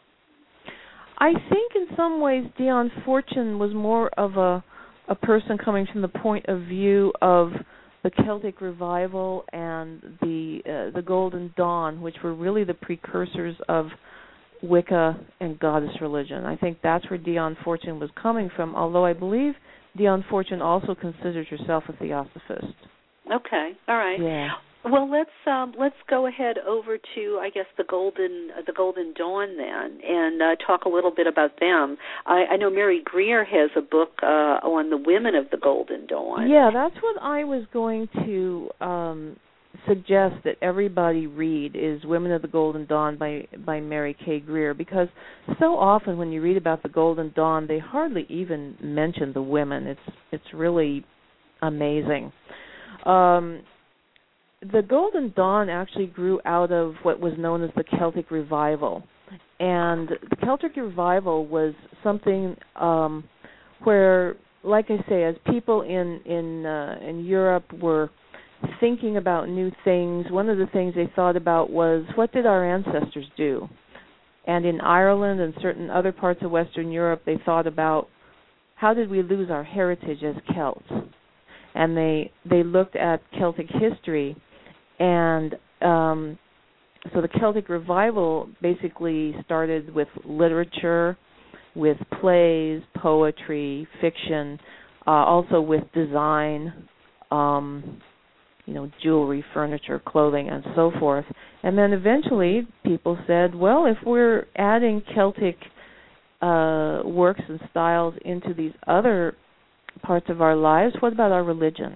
I think in some ways Dion Fortune was more of a a person coming from the point of view of the Celtic Revival and the uh, the Golden Dawn, which were really the precursors of Wicca and goddess religion. I think that's where Dion Fortune was coming from, although I believe Dion Fortune also considers herself a theosophist. Okay, all right. Yeah. Well, let's um, let's go ahead over to, I guess, the Golden uh, the Golden Dawn then, and uh, talk a little bit about them. I, I know Mary Greer has a book uh, on the women of the Golden Dawn. Yeah, that's what I was going to um, suggest that everybody read is Women of the Golden Dawn by by Mary K. Greer, because so often when you read about the Golden Dawn, they hardly even mention the women. It's it's really amazing. Um, The Golden Dawn actually grew out of what was known as the Celtic Revival. And the Celtic Revival was something um, where, like I say, as people in in, uh, in Europe were thinking about new things, one of the things they thought about was, what did our ancestors do? And in Ireland and certain other parts of Western Europe, they thought about, how did we lose our heritage as Celts? And they they looked at Celtic history. And um, so the Celtic Revival basically started with literature, with plays, poetry, fiction, uh, also with design, um, you know, jewelry, furniture, clothing, and so forth. And then eventually people said, well, if we're adding Celtic uh, works and styles into these other parts of our lives, what about our religion?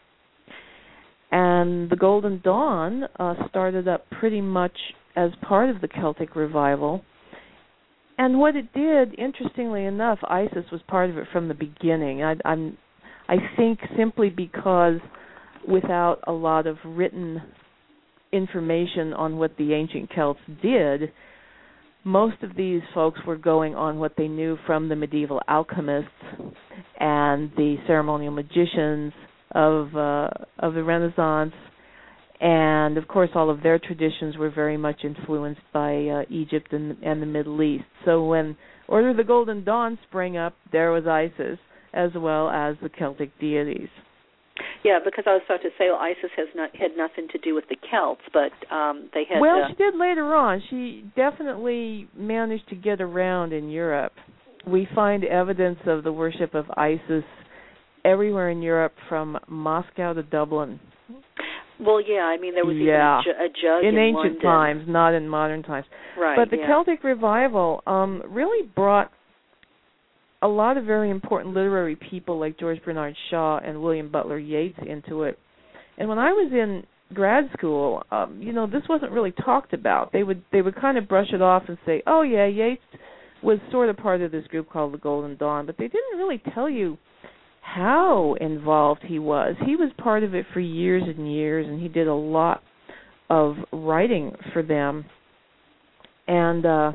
And the Golden Dawn uh, started up pretty much as part of the Celtic Revival. And what it did, interestingly enough, Isis was part of it from the beginning. I, I'm, I think simply because without a lot of written information on what the ancient Celts did, most of these folks were going on what they knew from the medieval alchemists and the ceremonial magicians of uh, of the Renaissance, and of course all of their traditions were very much influenced by uh, Egypt and, and the Middle East. So when Order of the Golden Dawn sprang up, there was Isis as well as the Celtic deities. Yeah, because I was about to say, well, Isis has not had nothing to do with the Celts, but um, they had. Well, uh, she did later on. She definitely managed to get around in Europe. We find evidence of the worship of Isis everywhere in Europe, from Moscow to Dublin. Well, yeah, I mean, there was yeah. even a, ju- a judge in, in ancient London. times, not in modern times. Right. But the yeah. Celtic Revival um, really brought a lot of very important literary people like George Bernard Shaw and William Butler Yeats into it. And when I was in grad school, um, you know, this wasn't really talked about. They would they would kind of brush it off and say, oh, yeah, Yeats was sort of part of this group called the Golden Dawn, but they didn't really tell you how involved he was. He was part of it for years and years, and he did a lot of writing for them. And uh,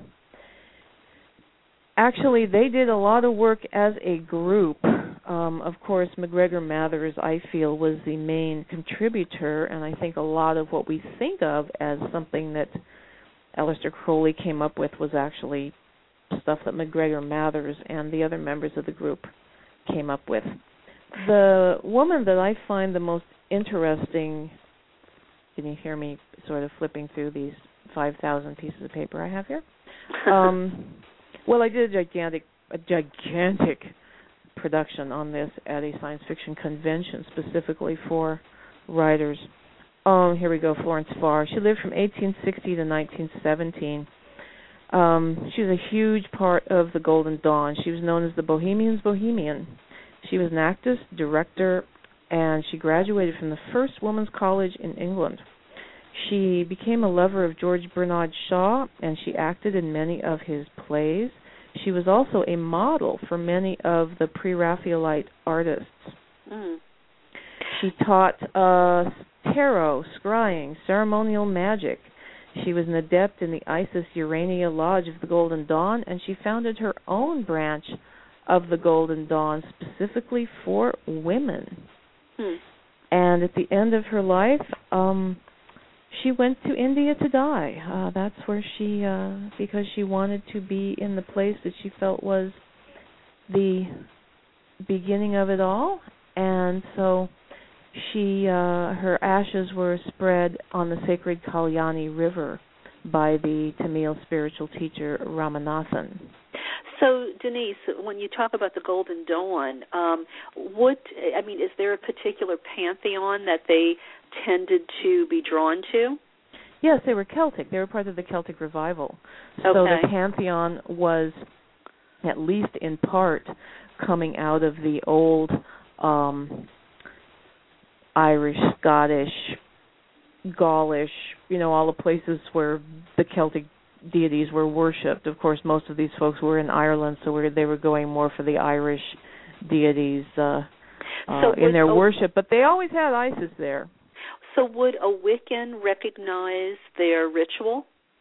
actually, they did a lot of work as a group. Um, of course, MacGregor Mathers, I feel, was the main contributor, and I think a lot of what we think of as something that Aleister Crowley came up with was actually stuff that MacGregor Mathers and the other members of the group came up with. The woman that I find the most interesting, can you hear me sort of flipping through these five thousand pieces of paper I have here? Um, well, I did a gigantic, a gigantic production on this at a science fiction convention specifically for writers. Oh, here we go, Florence Farr. She lived from eighteen sixty to nineteen seventeen. Um, she was a huge part of the Golden Dawn. She was known as the Bohemian's Bohemian. She was an actress, director, and she graduated from the first women's college in England. She became a lover of George Bernard Shaw, and she acted in many of his plays. She was also a model for many of the pre-Raphaelite artists. Mm. She taught uh, tarot, scrying, ceremonial magic. She was an adept in the Isis Urania Lodge of the Golden Dawn, and she founded her own branch of the Golden Dawn specifically for women. Hmm. And at the end of her life, um, she went to India to die. Uh, that's where she, uh, because she wanted to be in the place that she felt was the beginning of it all. And so she, uh, her ashes were spread on the sacred Kalyani River by the Tamil spiritual teacher Ramanathan. So, Denise, when you talk about the Golden Dawn, um, what, I mean, is there a particular pantheon that they tended to be drawn to? Yes, they were Celtic. They were part of the Celtic revival. Okay. So the pantheon was, at least in part, coming out of the old um, Irish, Scottish, Gaulish, you know, all the places where the Celtic deities were worshipped. Of course, most of these folks were in Ireland, so we're, they were going more for the Irish deities uh, uh, so in their a, worship. But they always had Isis there. So would a Wiccan recognize their ritual?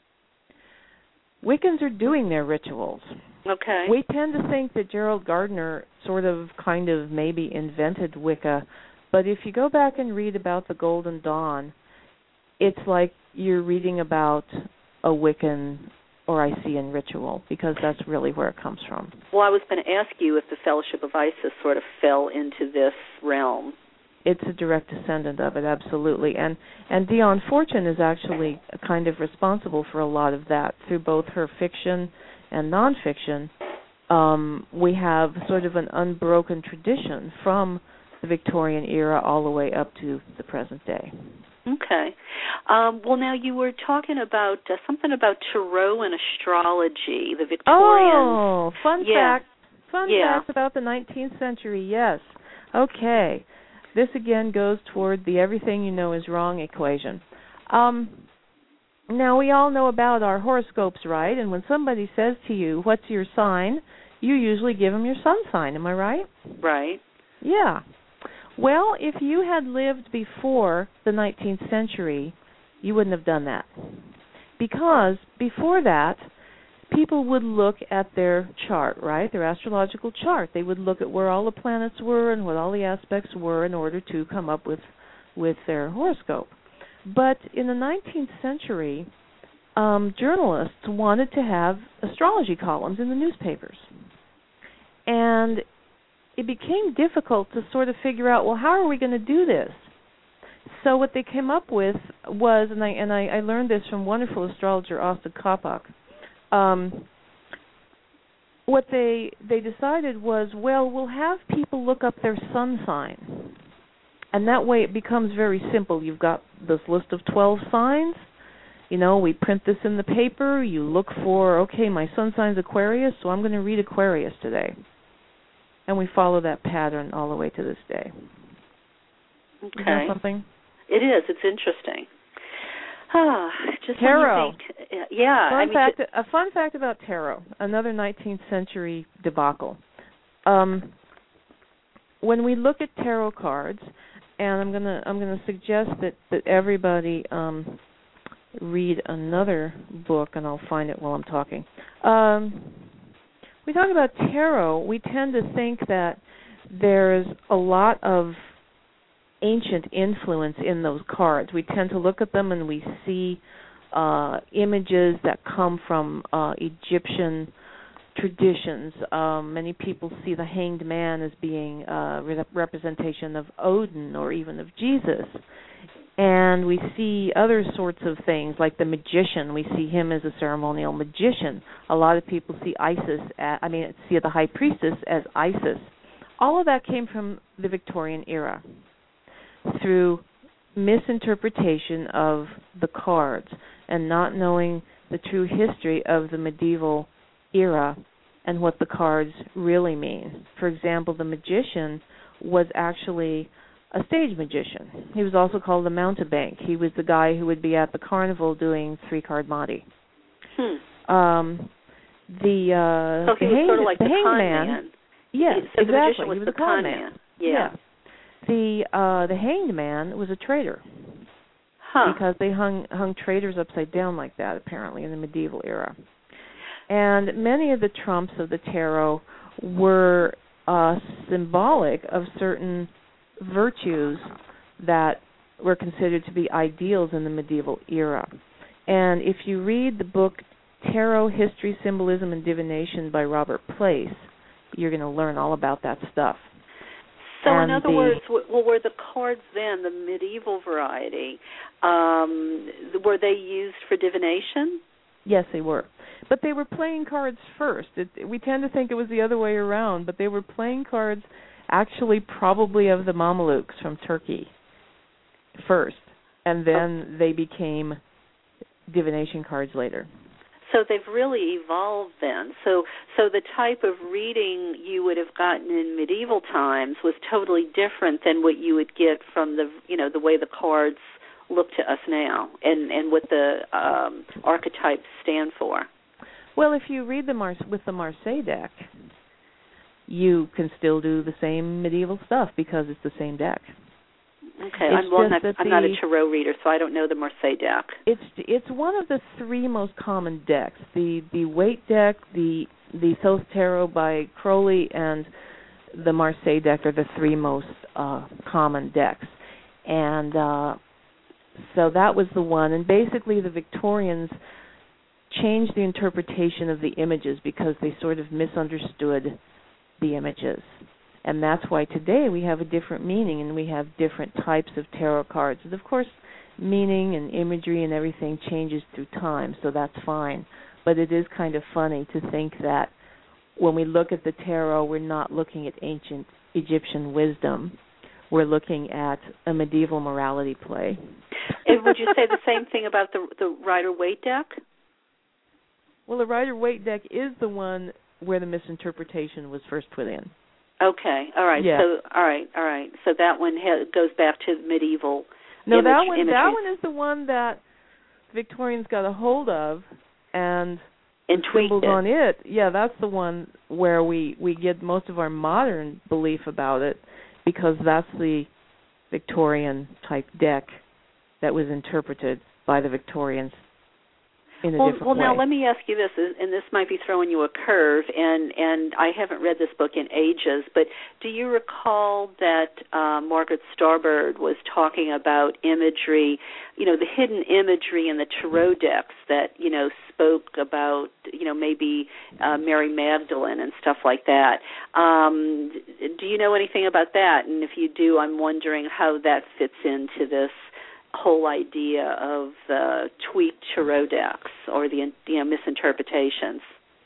Wiccans are doing their rituals. Okay. We tend to think that Gerald Gardner sort of, kind of, maybe invented Wicca, but if you go back and read about the Golden Dawn, it's like you're reading about a Wiccan or Isean ritual, because that's really where it comes from. Well, I was going to ask you if the Fellowship of Isis sort of fell into this realm. It's a direct descendant of it, absolutely. And and Dion Fortune is actually kind of responsible for a lot of that through both her fiction and nonfiction. Um, we have sort of an unbroken tradition from the Victorian era all the way up to the present day. Okay. Um, well, now you were talking about uh, something about tarot and astrology, the Victorians. Oh, fun yeah. fact. Fun yeah. facts about the nineteenth century, yes. Okay. This again goes toward the everything you know is wrong equation. Um, now, we all know about our horoscopes, right? And when somebody says to you, what's your sign, you usually give them your sun sign. Am I right? Right. Yeah. Well, if you had lived before the nineteenth century, you wouldn't have done that. Because before that, people would look at their chart, right, their astrological chart. They would look at where all the planets were and what all the aspects were in order to come up with, with their horoscope. But in the nineteenth century, um, journalists wanted to have astrology columns in the newspapers. And it became difficult to sort of figure out, well, how are we going to do this? So what they came up with was, and I and I, I learned this from wonderful astrologer Asta Kopak, um, what they they decided was, well, we'll have people look up their sun sign. And that way it becomes very simple. You've got this list of twelve signs. You know, we print this in the paper. You look for, okay, my sun sign's Aquarius, so I'm going to read Aquarius today. And we follow that pattern all the way to this day. Okay. Is that something? It is. It's interesting. Ah, just tarot. When you think, yeah. Fun I mean, fact, a fun fact about tarot, another nineteenth century debacle. Um, when we look at tarot cards, and I'm gonna I'm gonna suggest that that everybody um, read another book, and I'll find it while I'm talking. Um, we talk about tarot. We tend to think that there's a lot of ancient influence in those cards. We tend to look at them and we see uh, images that come from uh, Egyptian traditions. Um, many people see the hanged man as being a re- representation of Odin or even of Jesus. And we see other sorts of things, like the magician. We see him as a ceremonial magician. A lot of people see Isis, as, I mean, see the high priestess as Isis. All of that came from the Victorian era, through misinterpretation of the cards and not knowing the true history of the medieval era and what the cards really mean. For example, the magician was actually a stage magician. He was also called a mountebank. He was the guy who would be at the carnival doing three-card monte. Hmm. Um, the uh, so he the was hang, sort of like the the con hangman. man. Yes, so exactly. The magician was he was the a con, con man. man. Yeah. yeah. The uh, the hanged man was a traitor. Huh. Because they hung hung traitors upside down like that, apparently, in the medieval era. And many of the trumps of the tarot were uh, symbolic of certain virtues that were considered to be ideals in the medieval era. And if you read the book Tarot, History, Symbolism, and Divination by Robert Place, you're going to learn all about that stuff. So and in other the, words, well, were the cards then, the medieval variety, um, were they used for divination? Yes, they were. But they were playing cards first. It, we tend to think it was the other way around, but they were playing cards actually probably of the Mamelukes from Turkey first, and then oh. they became divination cards later. So they've really evolved then. So so the type of reading you would have gotten in medieval times was totally different than what you would get from the, you know, the way the cards look to us now and, and what the um, archetypes stand for. Well, if you read the Mar- with the Marseille deck, you can still do the same medieval stuff because it's the same deck. Okay, I'm, well, not, I'm not a tarot reader, so I don't know the Marseille deck. It's it's one of the three most common decks. The the Waite deck, the the Thoth Tarot by Crowley, and the Marseille deck are the three most uh, common decks. And uh, so that was the one. And basically the Victorians changed the interpretation of the images because they sort of misunderstood the images. And that's why today we have a different meaning and we have different types of tarot cards. And of course, meaning and imagery and everything changes through time, so that's fine. But it is kind of funny to think that when we look at the tarot, we're not looking at ancient Egyptian wisdom. We're looking at a medieval morality play. And would you say the same thing about the the Rider-Waite deck? Well, the Rider-Waite deck is the one where the misinterpretation was first put in. Okay, all right. Yeah. So, all right, all right. So that one ha- goes back to medieval. No, image, that one. imagery. That one is the one that Victorians got a hold of and, and tweaked symbols it. on it. Yeah, that's the one where we we get most of our modern belief about it because that's the Victorian type deck that was interpreted by the Victorians in a well, different well, way. Well, now let me ask you this, and this might be throwing you a curve, and, and I haven't read this book in ages, but do you recall that uh, Margaret Starbird was talking about imagery, you know, the hidden imagery in the tarot decks that, you know, spoke about, you know, maybe uh, Mary Magdalene and stuff like that. Um, do you know anything about that? And if you do, I'm wondering how that fits into this whole idea of the tweaked tarot decks or the, you know, misinterpretations.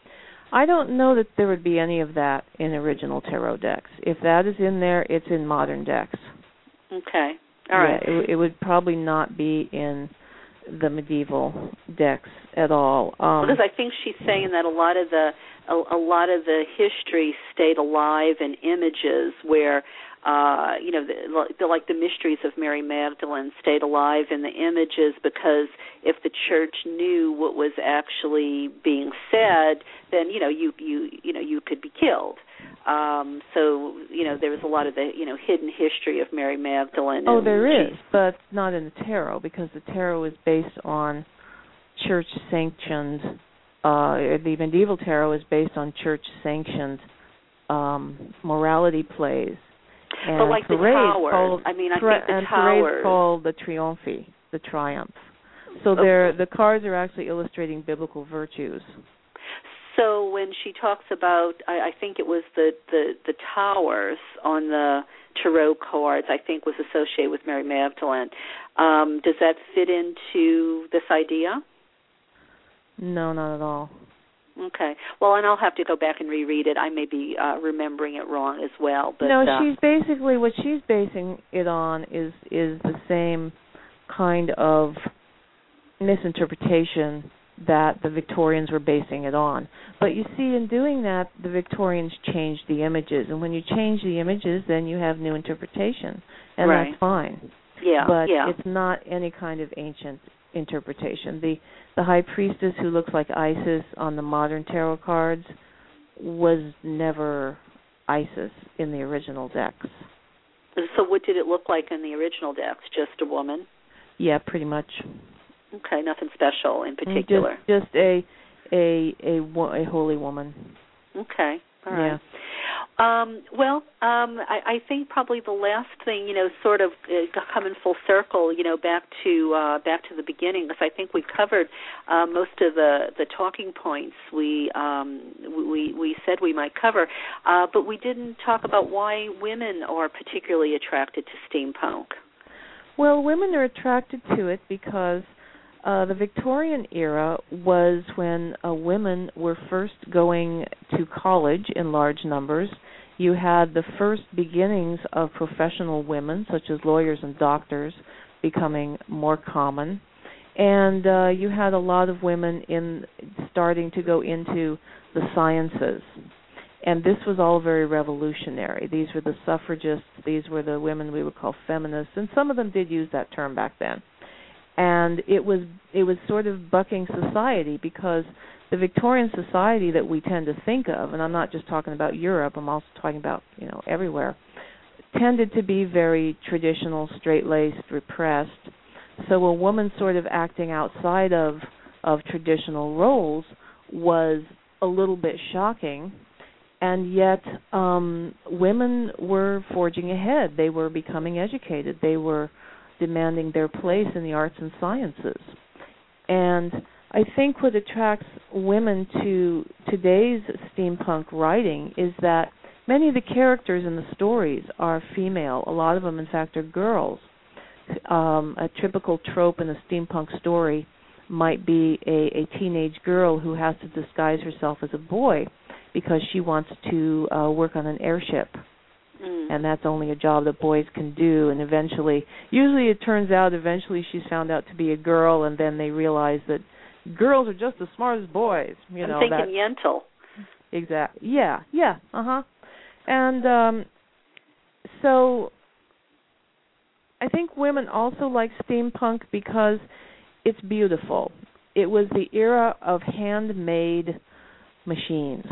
I don't know that there would be any of that in original tarot decks. If that is in there, it's in modern decks. Okay, all right. Yeah, it, it would probably not be in the medieval decks at all. Um, because I think she's saying that a lot of the a, a lot of the history stayed alive in images where. Uh, you know, the, the, like the mysteries of Mary Magdalene stayed alive in the images because if the church knew what was actually being said, then you know you you you know you could be killed. Um, so you know there was a lot of the you know hidden history of Mary Magdalene. Oh, and there she, is, but not in the tarot because the tarot is based on church sanctioned. Uh, the medieval tarot is based on church sanctioned um, morality plays. And but like the towers, called, I mean, I tra- think the and towers called the Triomphe, the triumph. So they're, the cards are actually illustrating biblical virtues. So when she talks about, I, I think it was the, the, the towers on the tarot cards, I think was associated with Mary Magdalene. Um, does that fit into this idea? No, not at all. Okay. Well, and I'll have to go back and reread it. I may be uh, remembering it wrong as well. But, no, uh, she's basically, what she's basing it on is is the same kind of misinterpretation that the Victorians were basing it on. But you see, in doing that, the Victorians changed the images, and when you change the images, then you have new interpretation, and right. that's fine. Yeah, but yeah. it's not any kind of ancient interpretation. The the high priestess who looks like Isis on the modern tarot cards was never Isis in the original decks. So what did it look like in the original decks? Just a woman? Yeah, pretty much. Okay, nothing special in particular. Just, just a, a a a holy woman. Okay, all right. Yeah. Um, well, um, I, I think probably the last thing, you know, sort of uh, coming full circle, you know, back to uh, back to the beginning, because I think we covered uh, most of the, the talking points we um, we we said we might cover, uh, but we didn't talk about why women are particularly attracted to steampunk. Well, women are attracted to it because uh, the Victorian era was when uh, women were first going to college in large numbers. You had the first beginnings of professional women, such as lawyers and doctors, becoming more common. And uh, you had a lot of women in starting to go into the sciences. And this was all very revolutionary. These were the suffragists. These were the women we would call feminists. And some of them did use that term back then. And it was it was sort of bucking society, because the Victorian society that we tend to think of, and I'm not just talking about Europe, I'm also talking about, you know, everywhere, tended to be very traditional, straight-laced, repressed. So a woman sort of acting outside of of traditional roles was a little bit shocking. And yet um, women were forging ahead. They were becoming educated. They were demanding their place in the arts and sciences. And I think what attracts women to today's steampunk writing is that many of the characters in the stories are female. A lot of them, in fact, are girls. Um, a typical trope in a steampunk story might be a, a teenage girl who has to disguise herself as a boy because she wants to uh, work on an airship. Mm. And that's only a job that boys can do. And eventually, usually it turns out eventually she's found out to be a girl, and then they realize that girls are just as smart as boys. You I'm know, thinking that, Yentl. Exactly. Yeah, yeah, uh-huh. And um, so I think women also like steampunk because it's beautiful. It was the era of handmade machines.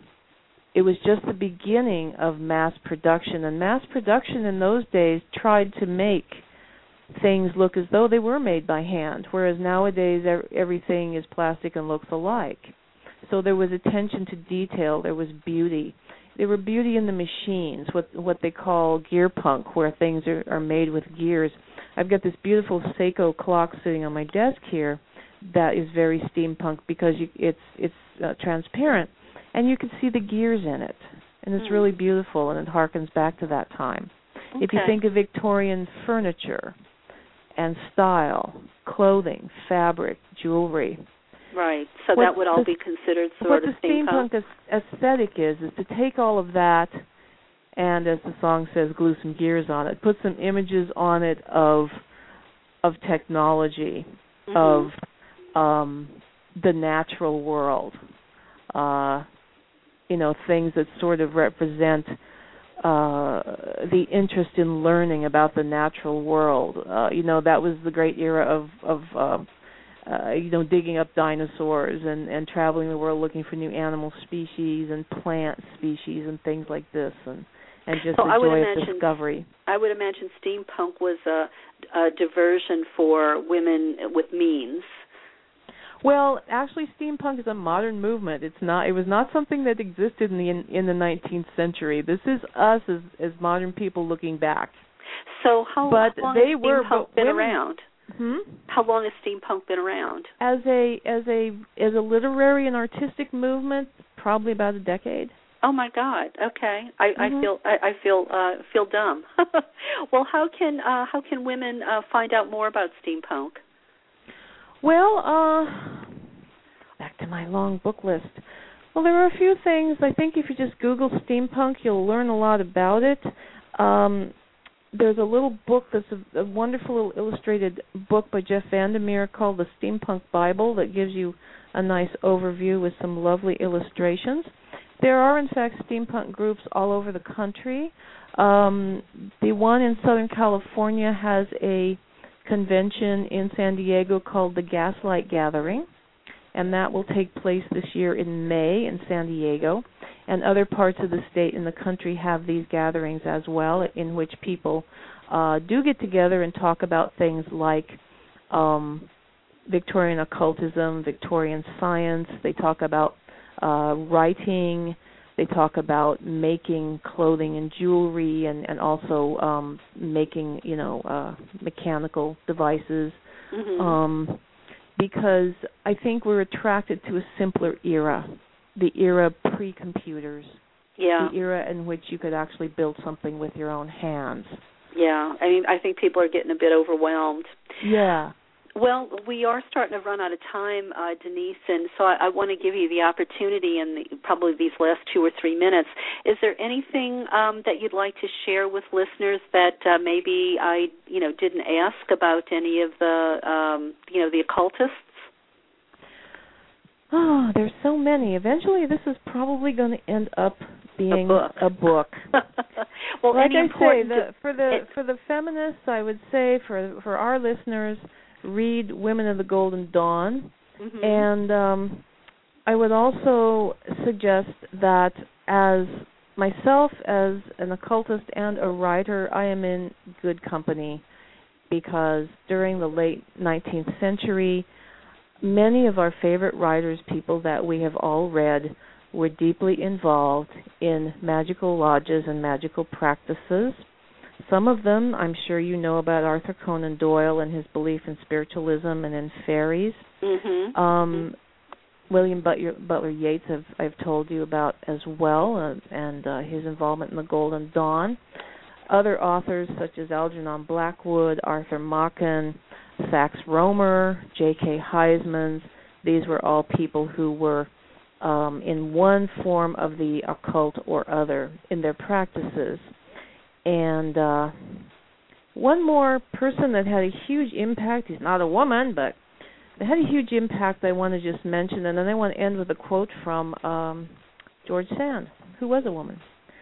It was just the beginning of mass production, and mass production in those days tried to make things look as though they were made by hand, whereas nowadays everything is plastic and looks alike. So there was attention to detail, there was beauty. There were beauty in the machines, what what they call gear punk, where things are, are made with gears. I've got this beautiful Seiko clock sitting on my desk here that is very steampunk because you, it's it's uh, transparent, and you can see the gears in it, and it's mm. really beautiful, and it harkens back to that time. Okay. If you think of Victorian furniture and style, clothing, fabric, jewelry. Right, so what that would all the, be considered sort what of the steampunk? steampunk aesthetic is, is to take all of that and, as the song says, glue some gears on it, put some images on it of of technology, mm-hmm. of um, the natural world, uh, you know, things that sort of represent uh, the interest in learning about the natural world. Uh, you know, that was the great era of, of uh, uh, you know, digging up dinosaurs and, and traveling the world looking for new animal species and plant species and things like this, and, and just so the I would joy imagine, of discovery. I would imagine steampunk was a, a diversion for women with means. Well, actually, steampunk is a modern movement. It's not. It was not something that existed in the in, in the nineteenth century. This is us as as modern people looking back. So how, but how long they has were, steampunk been women, around? Hmm? How long has steampunk been around? As a as a as a literary and artistic movement, probably about a decade. Oh my God! Okay, I, mm-hmm. I feel I, I feel uh, feel dumb. Well, how can uh, how can women uh, find out more about steampunk? Well, uh, back to my long book list. Well, there are a few things. I think if you just Google steampunk, you'll learn a lot about it. Um, there's a little book that's a, a wonderful little illustrated book by Jeff Vandermeer called The Steampunk Bible that gives you a nice overview with some lovely illustrations. There are, in fact, steampunk groups all over the country. Um, the one in Southern California has a convention in San Diego called the Gaslight Gathering, and that will take place this year in May in San Diego. And other parts of the state and the country have these gatherings as well, in which people uh, do get together and talk about things like um, Victorian occultism, Victorian science. They talk about uh, writing. They talk about making clothing and jewelry, and, and also um, making, you know, uh, mechanical devices. Mm-hmm. Um, because I think we're attracted to a simpler era. The era pre-computers, yeah. the era in which you could actually build something with your own hands. Yeah, I mean, I think people are getting a bit overwhelmed. Yeah. Well, we are starting to run out of time, uh, Denise, and so I, I want to give you the opportunity in the, probably these last two or three minutes. Is there anything um, that you'd like to share with listeners that uh, maybe I, you know, didn't ask about any of the, um, you know, the occultists? Oh, there's so many. Eventually, this is probably going to end up being a book. A book. Well, like any I important say, the, for the it, for the feminists, I would say for for our listeners, read Women of the Golden Dawn, mm-hmm. and um, I would also suggest that as myself, as an occultist and a writer, I am in good company, because during the late nineteenth century, many of our favorite writers, people that we have all read, were deeply involved in magical lodges and magical practices. Some of them, I'm sure you know about Arthur Conan Doyle and his belief in spiritualism and in fairies. Mm-hmm. Um, mm-hmm. William Butler, Butler Yeats, I've, I've told you about as well, uh, and uh, his involvement in the Golden Dawn. Other authors such as Algernon Blackwood, Arthur Machen, Sax Rohmer, J K Heisman, these were all people who were um, in one form of the occult or other in their practices. And uh, one more person that had a huge impact, he's not a woman, but they had a huge impact I want to just mention, and then I want to end with a quote from um, George Sand, who was a woman.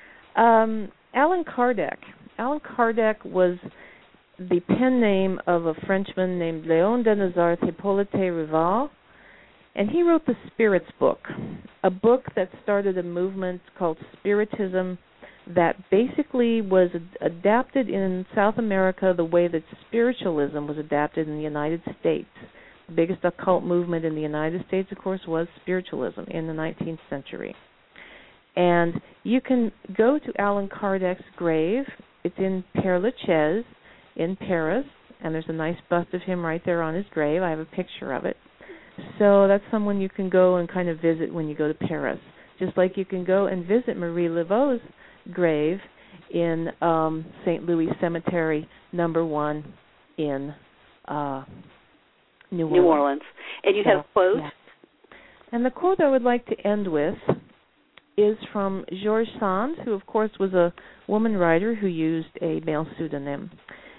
Um, Allan Kardec. Allan Kardec was the pen name of a Frenchman named Léon Denisart Hippolyte Rival, and he wrote the Spirits book, a book that started a movement called Spiritism that basically was ad- adapted in South America the way that spiritualism was adapted in the United States. The biggest occult movement in the United States, of course, was spiritualism in the nineteenth century. And you can go to Allan Kardec's grave. It's in Père Lachaise in Paris, and there's a nice bust of him right there on his grave. I have a picture of it. So that's someone you can go and kind of visit when you go to Paris. Just like you can go and visit Marie Laveau's grave in um, Saint Louis Cemetery, number one in uh, New Orleans. New Orleans. And you so, have a quote? Yeah. And the quote I would like to end with is from George Sand, who, of course, was a woman writer who used a male pseudonym.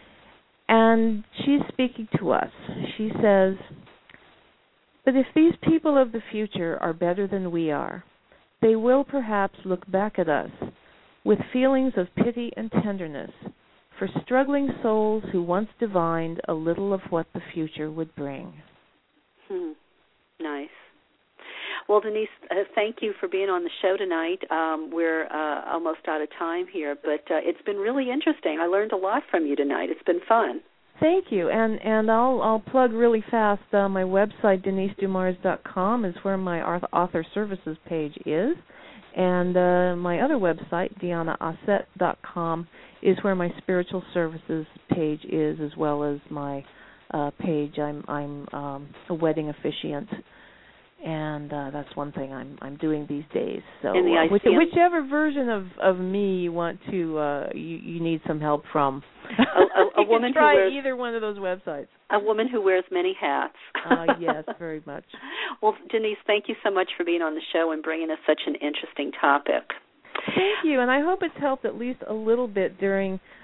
And she's speaking to us. She says, "But if these people of the future are better than we are, they will perhaps look back at us with feelings of pity and tenderness for struggling souls who once divined a little of what the future would bring." Hmm. Nice. Well, Denise, uh, thank you for being on the show tonight. Um, we're uh, almost out of time here, but uh, it's been really interesting. I learned a lot from you tonight. It's been fun. Thank you, and and I'll I'll plug really fast. Uh, my website, denise dumars dot com, is where my author services page is, and uh, my other website, diana asset dot com, is where my spiritual services page is, as well as my uh, page. I'm I'm um, a wedding officiant. And uh, that's one thing I'm I'm doing these days. So the uh, which, whichever version of, of me you want to uh, you you need some help from, a, a, a you woman can try who wears, either one of those websites. A woman who wears many hats. uh, yes, very much. Well, Denise, thank you so much for being on the show and bringing us such an interesting topic. Thank you, and I hope it's helped at least a little bit during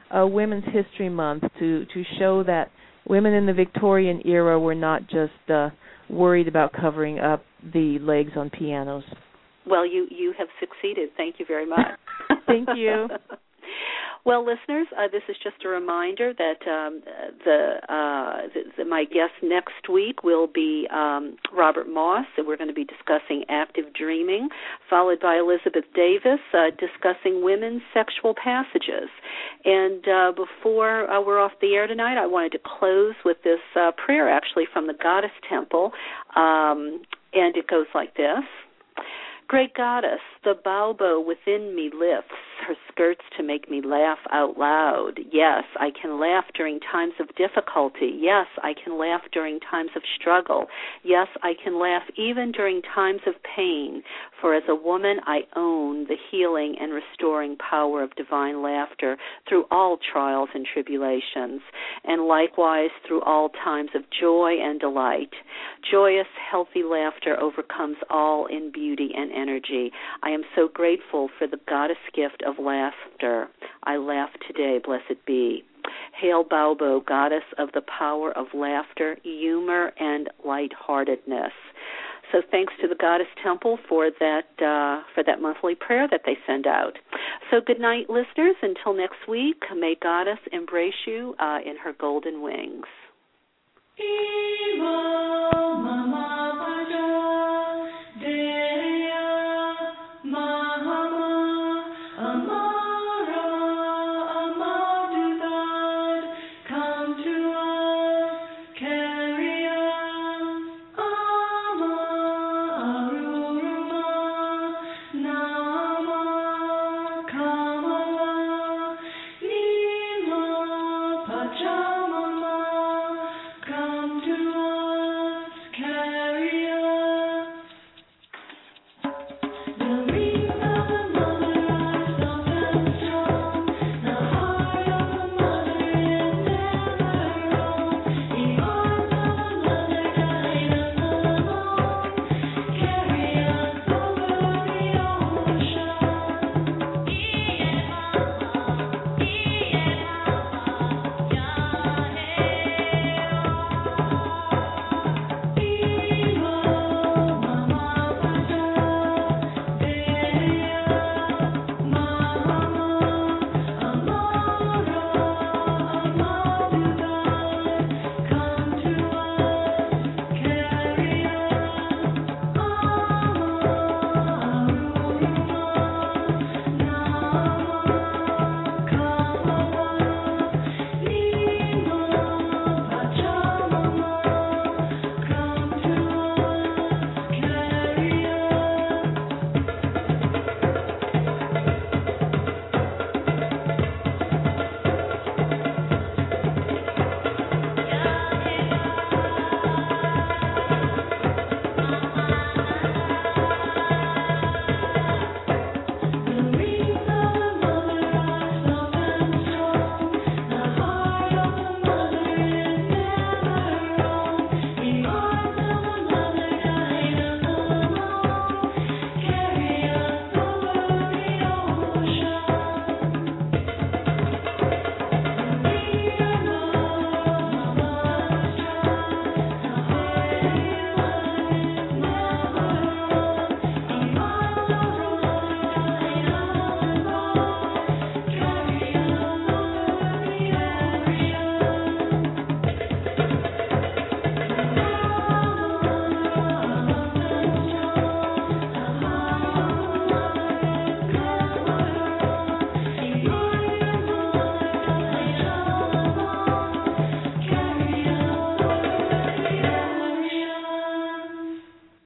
uh, Women's History Month to, to show that women in the Victorian era were not just uh, worried about covering up the legs on pianos. Well, you, you have succeeded. Thank you very much. Thank you. Well, listeners, uh, this is just a reminder that um, the, uh, the, the my guest next week will be um, Robert Moss, and we're going to be discussing active dreaming, followed by Elizabeth Davis uh, discussing women's sexual passages. And uh, before uh, we're off the air tonight, I wanted to close with this uh, prayer, actually, from the Goddess Temple, um, and it goes like this. Great Goddess, the Baobo within me lifts her skirts to make me laugh out loud. Yes, I can laugh during times of difficulty. Yes, I can laugh during times of struggle. Yes, I can laugh even during times of pain. For as a woman, I own the healing and restoring power of divine laughter through all trials and tribulations, and likewise through all times of joy and delight. Joyous, healthy laughter overcomes all in beauty and energy. I am so grateful for the goddess gift of laughter. I laugh today, blessed be. Hail Baobo, goddess of the power of laughter, humor, and lightheartedness. So thanks to the Goddess Temple for that uh, for that monthly prayer that they send out. So good night, listeners. Until next week, may Goddess embrace you uh, in her golden wings. Eva.